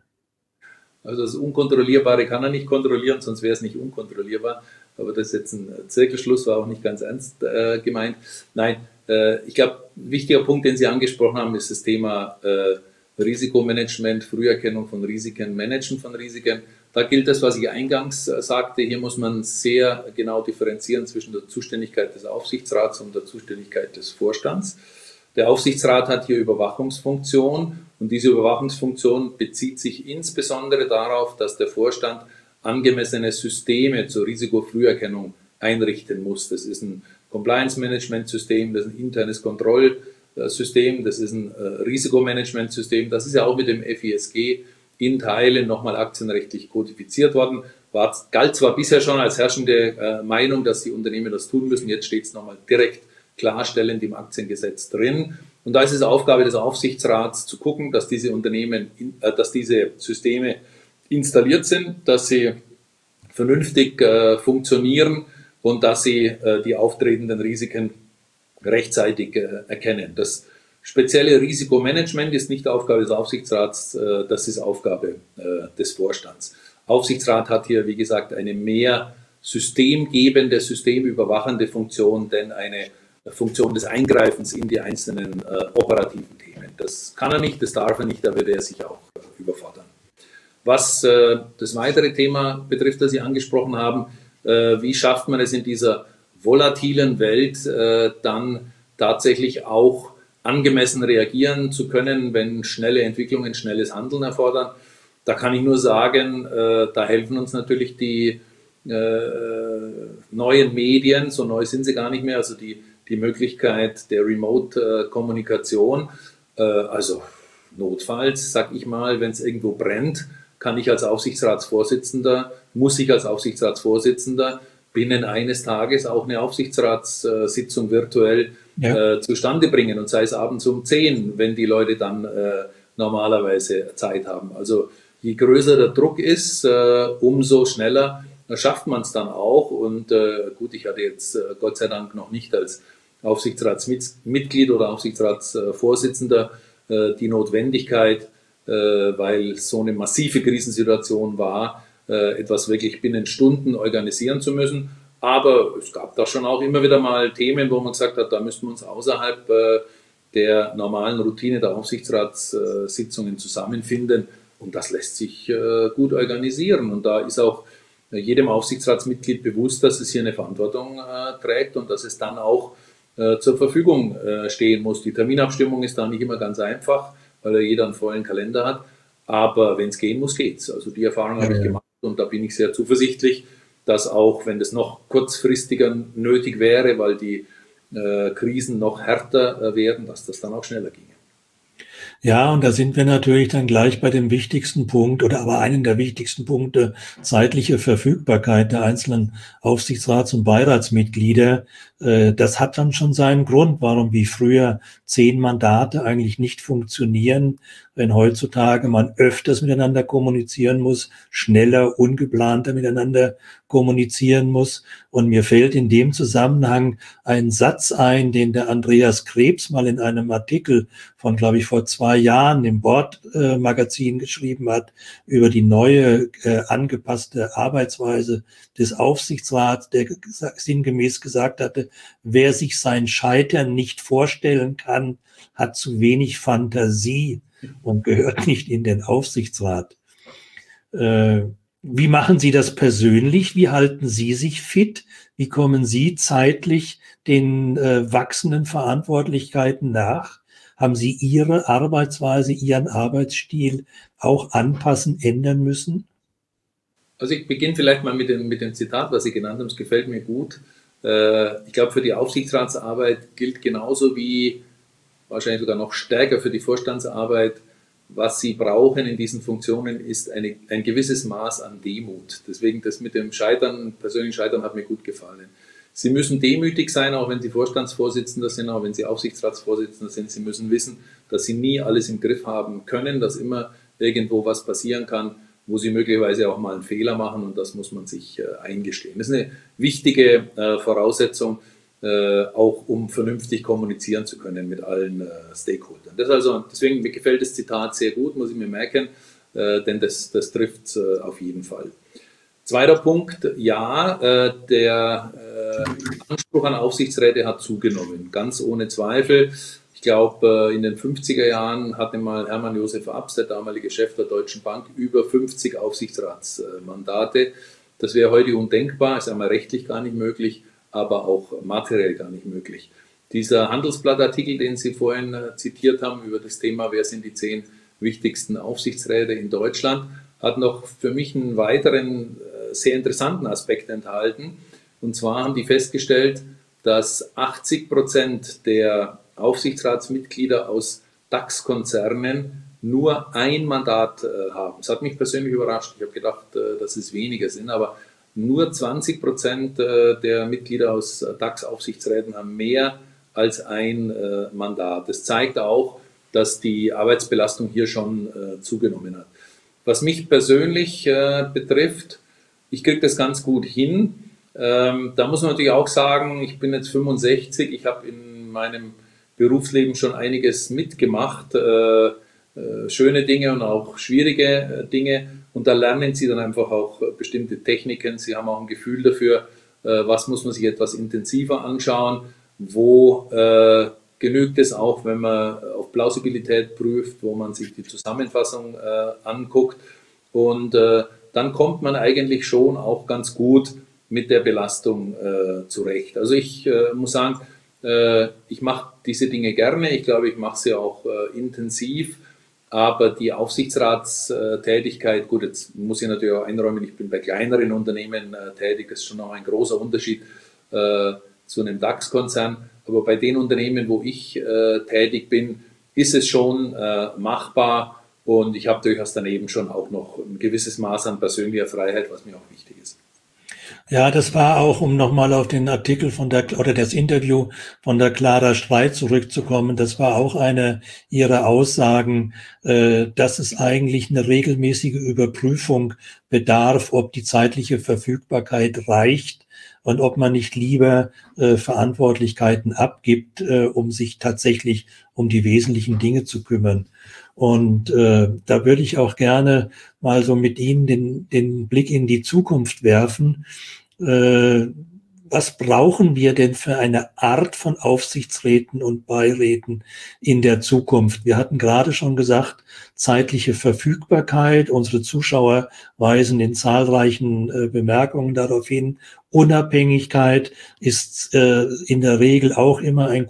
Also das Unkontrollierbare kann er nicht kontrollieren, sonst wäre es nicht unkontrollierbar. Aber das ist jetzt ein Zirkelschluss, war auch nicht ganz ernst gemeint. Nein, ich glaube, ein wichtiger Punkt, den Sie angesprochen haben, ist das Thema Risikomanagement, Früherkennung von Risiken, Managen von Risiken. Da gilt das, was ich eingangs sagte. Hier muss man sehr genau differenzieren zwischen der Zuständigkeit des Aufsichtsrats und der Zuständigkeit des Vorstands. Der Aufsichtsrat hat hier Überwachungsfunktion und diese Überwachungsfunktion bezieht sich insbesondere darauf, dass der Vorstand angemessene Systeme zur Risikofrüherkennung einrichten muss. Das ist ein Compliance-Management-System, das ist ein internes Kontrollsystem, das ist ein Risikomanagementsystem. Das ist ja auch mit dem FISG in Teilen nochmal aktienrechtlich kodifiziert worden. Galt zwar bisher schon als herrschende Meinung, dass die Unternehmen das tun müssen, jetzt steht es nochmal direkt klarstellend im Aktiengesetz drin. Und da ist es Aufgabe des Aufsichtsrats zu gucken, dass diese dass diese Systeme installiert sind, dass sie vernünftig funktionieren und dass sie die auftretenden Risiken rechtzeitig erkennen. Das spezielle Risikomanagement ist nicht Aufgabe des Aufsichtsrats, das ist Aufgabe des Vorstands. Aufsichtsrat hat hier, wie gesagt, eine mehr systemgebende, systemüberwachende Funktion, denn eine Funktion des Eingreifens in die einzelnen operativen Themen. Das kann er nicht, das darf er nicht, da würde er sich auch überfordern. Was das weitere Thema betrifft, das Sie angesprochen haben, wie schafft man es in dieser volatilen Welt dann tatsächlich auch angemessen reagieren zu können, wenn schnelle Entwicklungen schnelles Handeln erfordern. Da kann ich nur sagen, da helfen uns natürlich die neuen Medien, so neu sind sie gar nicht mehr, also die Möglichkeit der Remote-Kommunikation. Also notfalls, sag ich mal, wenn es irgendwo brennt, kann ich als Aufsichtsratsvorsitzender, muss ich als Aufsichtsratsvorsitzender binnen eines Tages auch eine Aufsichtsratssitzung virtuell zustande bringen und sei es abends um 10, wenn die Leute dann normalerweise Zeit haben. Also je größer der Druck ist, umso schneller schafft man es dann auch. Und gut, ich hatte jetzt Gott sei Dank noch nicht als Aufsichtsratsmitglied oder Aufsichtsratsvorsitzender die Notwendigkeit, weil so eine massive Krisensituation war, etwas wirklich binnen Stunden organisieren zu müssen. Aber es gab da schon auch immer wieder mal Themen, wo man gesagt hat, da müssten wir uns außerhalb der normalen Routine der Aufsichtsratssitzungen zusammenfinden. Und das lässt sich gut organisieren. Und da ist auch jedem Aufsichtsratsmitglied bewusst, dass es hier eine Verantwortung trägt und dass es dann auch zur Verfügung stehen muss. Die Terminabstimmung ist da nicht immer ganz einfach, weil ja jeder einen vollen Kalender hat. Aber wenn es gehen muss, geht's. Also die Erfahrung habe ich gemacht Und da bin ich sehr zuversichtlich, dass auch, wenn das noch kurzfristiger nötig wäre, weil die Krisen noch härter werden, dass das dann auch schneller ginge. Ja, und da sind wir natürlich dann gleich bei dem wichtigsten Punkt oder aber einen der wichtigsten Punkte, zeitliche Verfügbarkeit der einzelnen Aufsichtsrats- und Beiratsmitglieder. Das hat dann schon seinen Grund, warum wie früher 10 Mandate eigentlich nicht funktionieren, wenn heutzutage man öfters miteinander kommunizieren muss, schneller, ungeplanter miteinander kommunizieren muss. Und mir fällt in dem Zusammenhang ein Satz ein, den der Andreas Krebs mal in einem Artikel von, glaube ich, vor 2 Jahren im Board-Magazin geschrieben hat über die neue angepasste Arbeitsweise des Aufsichtsrats, der sinngemäß gesagt hatte, wer sich sein Scheitern nicht vorstellen kann, hat zu wenig Fantasie und gehört nicht in den Aufsichtsrat. Wie machen Sie das persönlich? Wie halten Sie sich fit? Wie kommen Sie zeitlich den wachsenden Verantwortlichkeiten nach? Haben Sie Ihre Arbeitsweise, Ihren Arbeitsstil auch anpassen, ändern müssen? Also ich beginne vielleicht mal mit dem Zitat, was Sie genannt haben. Es gefällt mir gut. Ich glaube, für die Aufsichtsratsarbeit gilt genauso wie wahrscheinlich sogar noch stärker für die Vorstandsarbeit, was Sie brauchen in diesen Funktionen, ist ein gewisses Maß an Demut. Deswegen das mit dem Scheitern, persönlichen Scheitern hat mir gut gefallen. Sie müssen demütig sein, auch wenn Sie Vorstandsvorsitzender sind, auch wenn Sie Aufsichtsratsvorsitzender sind. Sie müssen wissen, dass Sie nie alles im Griff haben können, dass immer irgendwo was passieren kann, wo Sie möglicherweise auch mal einen Fehler machen, und das muss man sich eingestehen. Das ist eine wichtige Voraussetzung, auch um vernünftig kommunizieren zu können mit allen Stakeholdern. Deswegen mir gefällt das Zitat sehr gut, muss ich mir merken, denn das trifft auf jeden Fall. Zweiter Punkt, ja, der Anspruch an Aufsichtsräte hat zugenommen, ganz ohne Zweifel. Ich glaube, in den 50er Jahren hatte mal Hermann Josef Abs, der damalige Chef der Deutschen Bank, über 50 Aufsichtsratsmandate. Das wäre heute undenkbar, ist einmal rechtlich gar nicht möglich, aber auch materiell gar nicht möglich. Dieser Handelsblattartikel, den Sie vorhin zitiert haben über das Thema, wer sind die 10 wichtigsten Aufsichtsräte in Deutschland, hat noch für mich einen weiteren sehr interessanten Aspekt enthalten. Und zwar haben die festgestellt, dass 80% der Aufsichtsratsmitglieder aus DAX-Konzernen nur ein Mandat haben. Das hat mich persönlich überrascht. Ich habe gedacht, dass es weniger sind, aber nur 20% der Mitglieder aus DAX-Aufsichtsräten haben mehr als ein Mandat. Das zeigt auch, dass die Arbeitsbelastung hier schon zugenommen hat. Was mich persönlich betrifft, ich kriege das ganz gut hin. Da muss man natürlich auch sagen, ich bin jetzt 65, ich habe in meinem Berufsleben schon einiges mitgemacht, schöne Dinge und auch schwierige Dinge, und da lernen Sie dann einfach auch bestimmte Techniken. Sie haben auch ein Gefühl dafür, was muss man sich etwas intensiver anschauen, wo genügt es auch, wenn man auf Plausibilität prüft, wo man sich die Zusammenfassung anguckt, und dann kommt man eigentlich schon auch ganz gut mit der Belastung zurecht. Also ich muss sagen, ich mache diese Dinge gerne, ich glaube, ich mache sie auch intensiv, aber die Aufsichtsratstätigkeit, gut, jetzt muss ich natürlich auch einräumen, ich bin bei kleineren Unternehmen tätig, das ist schon noch ein großer Unterschied zu einem DAX-Konzern, aber bei den Unternehmen, wo ich tätig bin, ist es schon machbar, und ich habe durchaus daneben schon auch noch ein gewisses Maß an persönlicher Freiheit, was mir auch wichtig ist. Ja, das war auch, um nochmal auf den Artikel oder das Interview von der Clara Streit zurückzukommen, das war auch eine ihrer Aussagen, dass es eigentlich eine regelmäßige Überprüfung bedarf, ob die zeitliche Verfügbarkeit reicht und ob man nicht lieber Verantwortlichkeiten abgibt, um sich tatsächlich um die wesentlichen Dinge zu kümmern. Und da würde ich auch gerne mal so mit Ihnen den Blick in die Zukunft werfen. Was brauchen wir denn für eine Art von Aufsichtsräten und Beiräten in der Zukunft? Wir hatten gerade schon gesagt, zeitliche Verfügbarkeit. Unsere Zuschauer weisen in zahlreichen Bemerkungen darauf hin. Unabhängigkeit ist in der Regel auch immer ein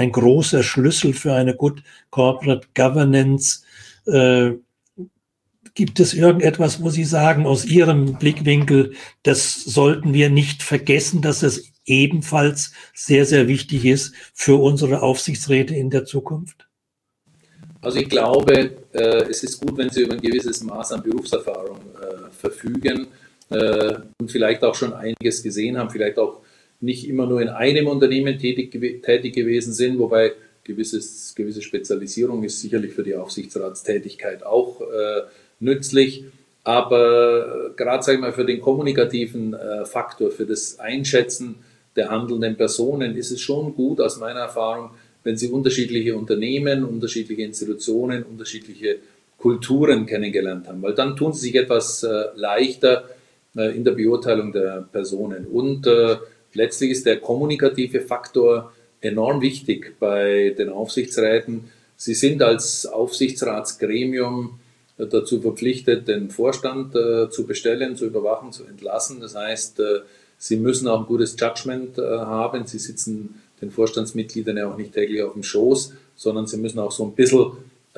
großer Schlüssel für eine Good Corporate Governance. Gibt es irgendetwas, wo Sie sagen, aus Ihrem Blickwinkel, das sollten wir nicht vergessen, dass es ebenfalls sehr, sehr wichtig ist für unsere Aufsichtsräte in der Zukunft? Also ich glaube, es ist gut, wenn Sie über ein gewisses Maß an Berufserfahrung verfügen und vielleicht auch schon einiges gesehen haben, vielleicht auch nicht immer nur in einem Unternehmen tätig gewesen sind, wobei gewisse Spezialisierung ist sicherlich für die Aufsichtsratstätigkeit auch nützlich. Aber gerade, sage ich mal, für den kommunikativen Faktor, für das Einschätzen der handelnden Personen ist es schon gut, aus meiner Erfahrung, wenn Sie unterschiedliche Unternehmen, unterschiedliche Institutionen, unterschiedliche Kulturen kennengelernt haben, weil dann tun Sie sich etwas leichter in der Beurteilung der Personen. Und letztlich ist der kommunikative Faktor enorm wichtig bei den Aufsichtsräten. Sie sind als Aufsichtsratsgremium dazu verpflichtet, den Vorstand zu bestellen, zu überwachen, zu entlassen. Das heißt, Sie müssen auch ein gutes Judgment haben. Sie sitzen den Vorstandsmitgliedern ja auch nicht täglich auf dem Schoß, sondern sie müssen auch so ein bisschen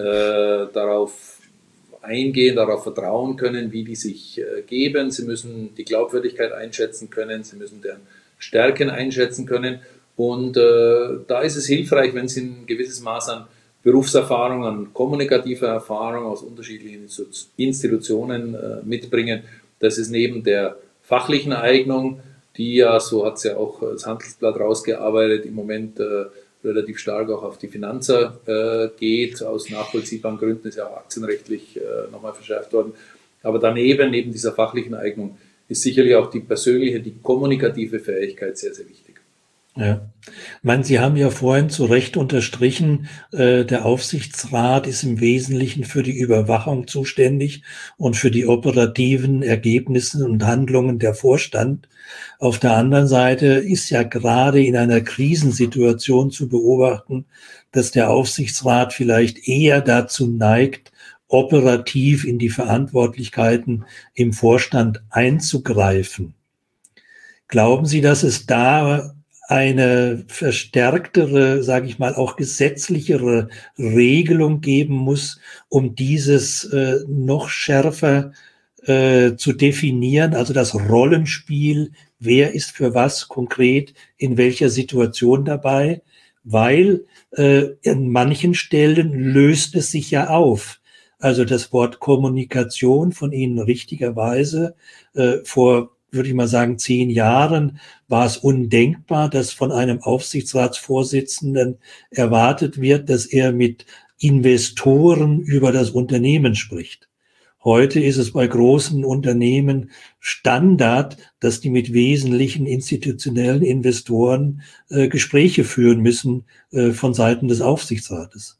darauf eingehen, darauf vertrauen können, wie die sich geben. Sie müssen die Glaubwürdigkeit einschätzen können, sie müssen deren Stärken einschätzen können. Und da ist es hilfreich, wenn Sie ein gewisses Maß an Berufserfahrung, an kommunikativer Erfahrung aus unterschiedlichen Institutionen mitbringen. Das ist neben der fachlichen Eignung, die ja, so hat es ja auch das Handelsblatt rausgearbeitet, im Moment relativ stark auch auf die Finanzer geht. Aus nachvollziehbaren Gründen ist ja auch aktienrechtlich nochmal verschärft worden. Aber daneben, neben dieser fachlichen Eignung, ist sicherlich auch die persönliche, die kommunikative Fähigkeit sehr, sehr wichtig. Ja, ich meine, Sie haben ja vorhin zu Recht unterstrichen, der Aufsichtsrat ist im Wesentlichen für die Überwachung zuständig und für die operativen Ergebnisse und Handlungen der Vorstand. Auf der anderen Seite ist ja gerade in einer Krisensituation zu beobachten, dass der Aufsichtsrat vielleicht eher dazu neigt, operativ in die Verantwortlichkeiten im Vorstand einzugreifen. Glauben Sie, dass es da eine verstärktere, sage ich mal, auch gesetzlichere Regelung geben muss, um dieses noch schärfer zu definieren, also das Rollenspiel, wer ist für was konkret in welcher Situation dabei, weil an manchen Stellen löst es sich ja auf. Also das Wort Kommunikation von Ihnen richtigerweise vor, würde ich mal sagen, 10 Jahren war es undenkbar, dass von einem Aufsichtsratsvorsitzenden erwartet wird, dass er mit Investoren über das Unternehmen spricht. Heute ist es bei großen Unternehmen Standard, dass die mit wesentlichen institutionellen Investoren Gespräche führen müssen von Seiten des Aufsichtsrates.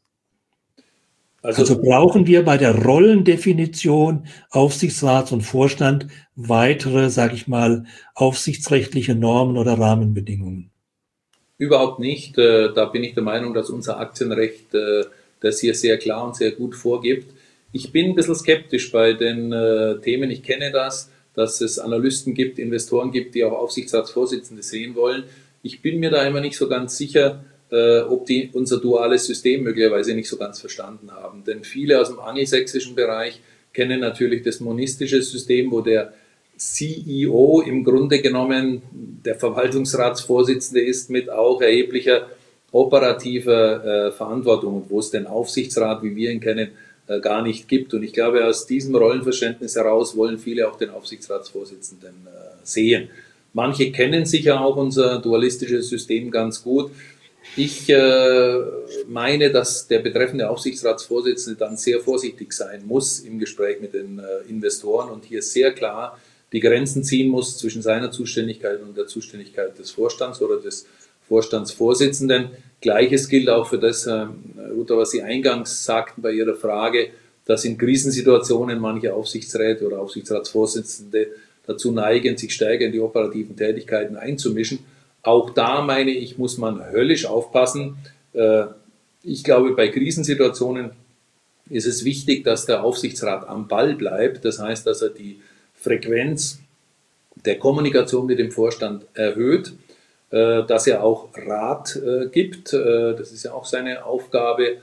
Also brauchen wir bei der Rollendefinition Aufsichtsrat und Vorstand weitere, sage ich mal, aufsichtsrechtliche Normen oder Rahmenbedingungen? Überhaupt nicht. Da bin ich der Meinung, dass unser Aktienrecht das hier sehr klar und sehr gut vorgibt. Ich bin ein bisschen skeptisch bei den Themen. Ich kenne das, dass es Analysten gibt, Investoren gibt, die auch Aufsichtsratsvorsitzende sehen wollen. Ich bin mir da immer nicht so ganz sicher, ob die unser duales System möglicherweise nicht so ganz verstanden haben. Denn viele aus dem angelsächsischen Bereich kennen natürlich das monistische System, wo der CEO im Grunde genommen der Verwaltungsratsvorsitzende ist mit auch erheblicher operativer Verantwortung und wo es den Aufsichtsrat, wie wir ihn kennen, gar nicht gibt. Und ich glaube, aus diesem Rollenverständnis heraus wollen viele auch den Aufsichtsratsvorsitzenden sehen. Manche kennen sicher auch unser dualistisches System ganz gut. Ich meine, dass der betreffende Aufsichtsratsvorsitzende dann sehr vorsichtig sein muss im Gespräch mit den Investoren und hier sehr klar die Grenzen ziehen muss zwischen seiner Zuständigkeit und der Zuständigkeit des Vorstands oder des Vorstandsvorsitzenden. Gleiches gilt auch für das, Uta, was Sie eingangs sagten bei Ihrer Frage, dass in Krisensituationen manche Aufsichtsräte oder Aufsichtsratsvorsitzende dazu neigen, sich stärker in die operativen Tätigkeiten einzumischen. Auch da, meine ich, muss man höllisch aufpassen. Ich glaube, bei Krisensituationen ist es wichtig, dass der Aufsichtsrat am Ball bleibt. Das heißt, dass er die Frequenz der Kommunikation mit dem Vorstand erhöht, dass er auch Rat gibt. Das ist ja auch seine Aufgabe.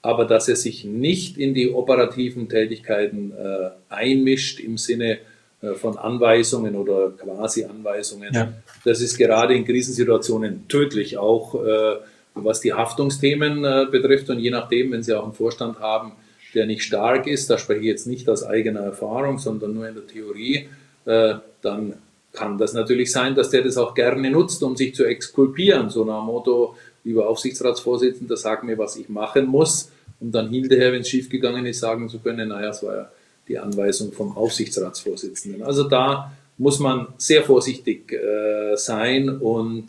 aber dass er sich nicht in die operativen Tätigkeiten einmischt im Sinne von Anweisungen oder quasi Anweisungen. Ja. Das ist gerade in Krisensituationen tödlich, auch was die Haftungsthemen betrifft. Und je nachdem, wenn Sie auch einen Vorstand haben, der nicht stark ist, da spreche ich jetzt nicht aus eigener Erfahrung, sondern nur in der Theorie, dann kann das natürlich sein, dass der das auch gerne nutzt, um sich zu exkulpieren. So nach dem Motto, lieber Aufsichtsratsvorsitzender, sag mir, was ich machen muss, um dann hinterher, wenn es schiefgegangen ist, sagen zu können, naja, es war ja die Anweisung vom Aufsichtsratsvorsitzenden. Also da muss man sehr vorsichtig sein und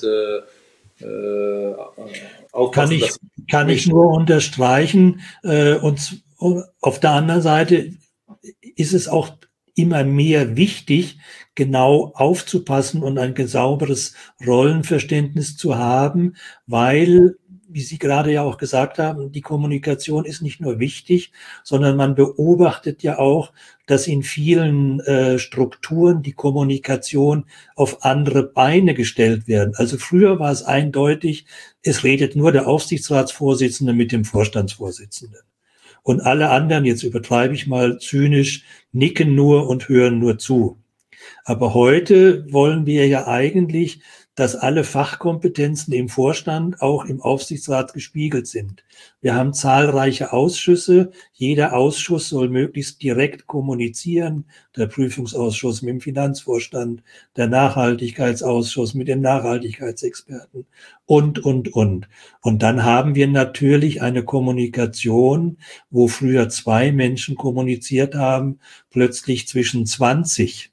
aufpassen. Kann ich nur unterstreichen. Und auf der anderen Seite ist es auch immer mehr wichtig, genau aufzupassen und ein sauberes Rollenverständnis zu haben, weil, wie Sie gerade ja auch gesagt haben, die Kommunikation ist nicht nur wichtig, sondern man beobachtet ja auch, dass in vielen Strukturen die Kommunikation auf andere Beine gestellt werden. Also früher war es eindeutig, es redet nur der Aufsichtsratsvorsitzende mit dem Vorstandsvorsitzenden. Und alle anderen, jetzt übertreibe ich mal zynisch, nicken nur und hören nur zu. Aber heute wollen wir ja eigentlich, dass alle Fachkompetenzen im Vorstand auch im Aufsichtsrat gespiegelt sind. Wir haben zahlreiche Ausschüsse. Jeder Ausschuss soll möglichst direkt kommunizieren. Der Prüfungsausschuss mit dem Finanzvorstand, der Nachhaltigkeitsausschuss mit dem Nachhaltigkeitsexperten und. Und dann haben wir natürlich eine Kommunikation, wo früher 2 Menschen kommuniziert haben, plötzlich zwischen 20.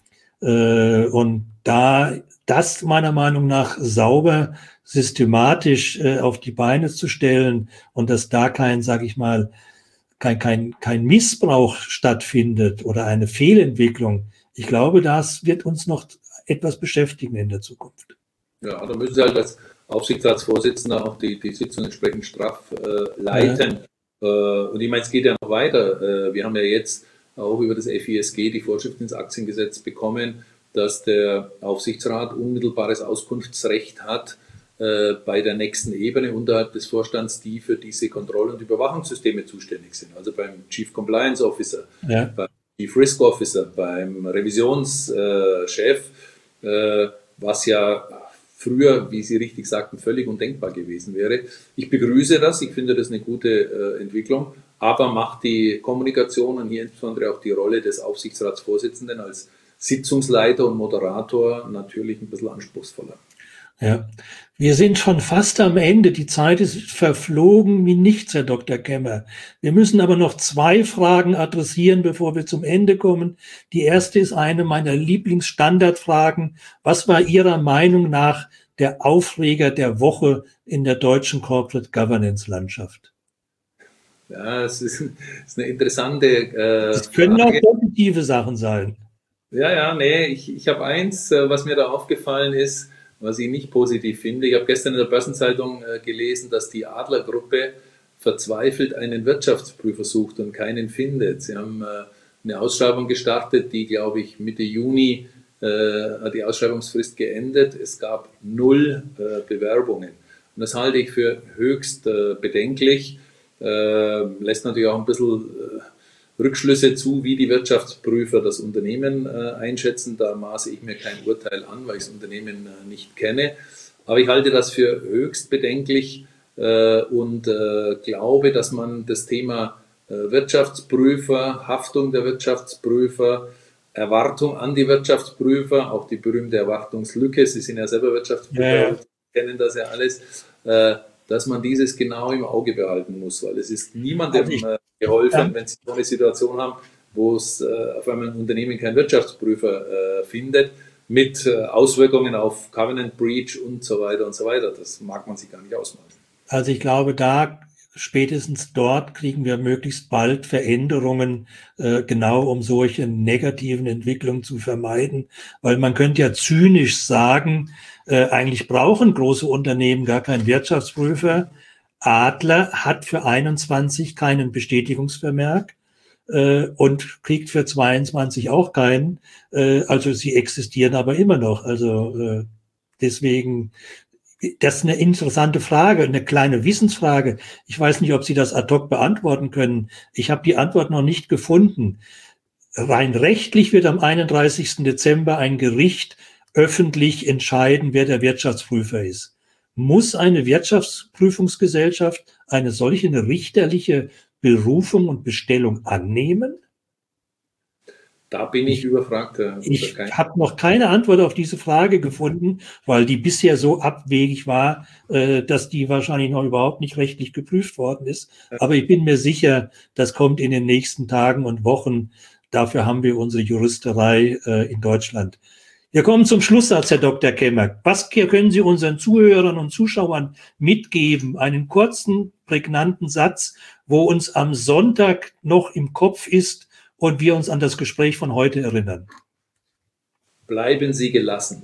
Und da das meiner Meinung nach sauber, systematisch auf die Beine zu stellen und dass da kein, sage ich mal, kein Missbrauch stattfindet oder eine Fehlentwicklung. Ich glaube, das wird uns noch etwas beschäftigen in der Zukunft. Ja, da müssen Sie halt als Aufsichtsratsvorsitzender auch die Sitzung entsprechend straff leiten. Ja. Und ich meine, es geht ja noch weiter. Wir haben ja jetzt auch über das FISG die Vorschrift ins Aktiengesetz bekommen, dass der Aufsichtsrat unmittelbares Auskunftsrecht hat bei der nächsten Ebene unterhalb des Vorstands, die für diese Kontroll- und Überwachungssysteme zuständig sind. Also beim Chief Compliance Officer, ja, beim Chief Risk Officer, beim Revisionschef, was ja früher, wie Sie richtig sagten, völlig undenkbar gewesen wäre. Ich begrüße das, ich finde das eine gute Entwicklung, aber macht die Kommunikation und hier insbesondere auch die Rolle des Aufsichtsratsvorsitzenden als Sitzungsleiter und Moderator natürlich ein bisschen anspruchsvoller. Ja, wir sind schon fast am Ende. Die Zeit ist verflogen wie nichts, Herr Dr. Kemmer. Wir müssen aber noch 2 Fragen adressieren, bevor wir zum Ende kommen. Die erste ist eine meiner Lieblingsstandardfragen. Was war Ihrer Meinung nach der Aufreger der Woche in der deutschen Corporate Governance Landschaft? Ja, es ist eine interessante Es können auch positive Sachen sein. Ja, nee, ich habe eins, was mir da aufgefallen ist, was ich nicht positiv finde. Ich habe gestern in der Börsenzeitung gelesen, dass die Adler-Gruppe verzweifelt einen Wirtschaftsprüfer sucht und keinen findet. Sie haben eine Ausschreibung gestartet, die, glaube ich, Mitte Juni hat die Ausschreibungsfrist geendet. Es gab 0 Bewerbungen. Und das halte ich für höchst bedenklich. Lässt natürlich auch ein bisschen Rückschlüsse zu, wie die Wirtschaftsprüfer das Unternehmen einschätzen. Da maße ich mir kein Urteil an, weil ich das Unternehmen nicht kenne. Aber ich halte das für höchst bedenklich und glaube, dass man das Thema Wirtschaftsprüfer, Haftung der Wirtschaftsprüfer, Erwartung an die Wirtschaftsprüfer, auch die berühmte Erwartungslücke, Sie sind ja selber Wirtschaftsprüfer, kennen das ja alles, dass man dieses genau im Auge behalten muss, weil es ist niemandem geholfen, wenn Sie so eine Situation haben, wo es auf einmal ein Unternehmen keinen Wirtschaftsprüfer findet, mit Auswirkungen auf Covenant Breach und so weiter und so weiter. Das mag man sich gar nicht ausmalen. Also ich glaube, spätestens dort kriegen wir möglichst bald Veränderungen, genau um solche negativen Entwicklungen zu vermeiden. Weil man könnte ja zynisch sagen, eigentlich brauchen große Unternehmen gar keinen Wirtschaftsprüfer. Adler hat für 21 keinen Bestätigungsvermerk und kriegt für 22 auch keinen. Also sie existieren aber immer noch. Also deswegen Das ist eine interessante Frage, eine kleine Wissensfrage. Ich weiß nicht, ob Sie das ad hoc beantworten können. Ich habe die Antwort noch nicht gefunden. Rein rechtlich wird am 31. Dezember ein Gericht öffentlich entscheiden, wer der Wirtschaftsprüfer ist. Muss eine Wirtschaftsprüfungsgesellschaft eine solche eine richterliche Berufung und Bestellung annehmen? Da bin ich überfragt. Ich habe noch keine Antwort auf diese Frage gefunden, weil die bisher so abwegig war, dass die wahrscheinlich noch überhaupt nicht rechtlich geprüft worden ist. Aber ich bin mir sicher, das kommt in den nächsten Tagen und Wochen. Dafür haben wir unsere Juristerei in Deutschland. Wir kommen zum Schlusssatz, Herr Dr. Kemmer. Was können Sie unseren Zuhörern und Zuschauern mitgeben? Einen kurzen, prägnanten Satz, wo uns am Sonntag noch im Kopf ist und wir uns an das Gespräch von heute erinnern. Bleiben Sie gelassen.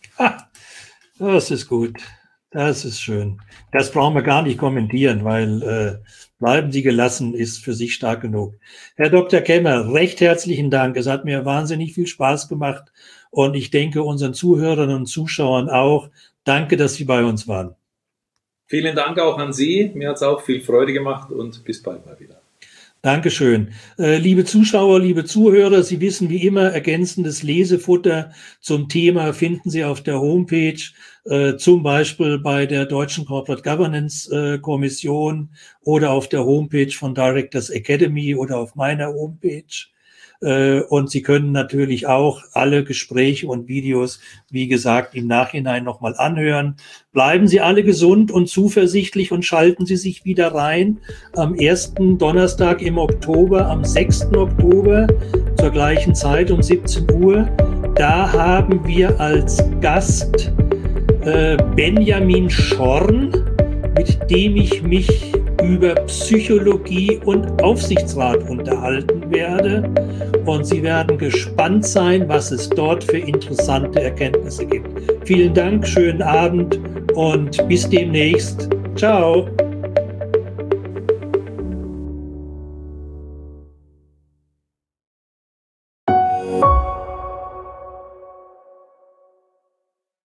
Das ist gut. Das ist schön. Das brauchen wir gar nicht kommentieren, weil bleiben Sie gelassen ist für sich stark genug. Herr Dr. Kemmer, recht herzlichen Dank. Es hat mir wahnsinnig viel Spaß gemacht und ich denke unseren Zuhörern und Zuschauern auch. Danke, dass Sie bei uns waren. Vielen Dank auch an Sie. Mir hat es auch viel Freude gemacht und bis bald mal wieder. Dankeschön. Liebe Zuschauer, liebe Zuhörer, Sie wissen wie immer, ergänzendes Lesefutter zum Thema finden Sie auf der Homepage, zum Beispiel bei der Deutschen Corporate Governance Kommission oder auf der Homepage von Directors Academy oder auf meiner Homepage. Und Sie können natürlich auch alle Gespräche und Videos, wie gesagt, im Nachhinein nochmal anhören. Bleiben Sie alle gesund und zuversichtlich und schalten Sie sich wieder rein am 1. Donnerstag im Oktober, am 6. Oktober zur gleichen Zeit um 17 Uhr. Da haben wir als Gast Benjamin Schorn, mit dem ich mich über Psychologie und Aufsichtsrat unterhalten werde. Und Sie werden gespannt sein, was es dort für interessante Erkenntnisse gibt. Vielen Dank, schönen Abend und bis demnächst. Ciao.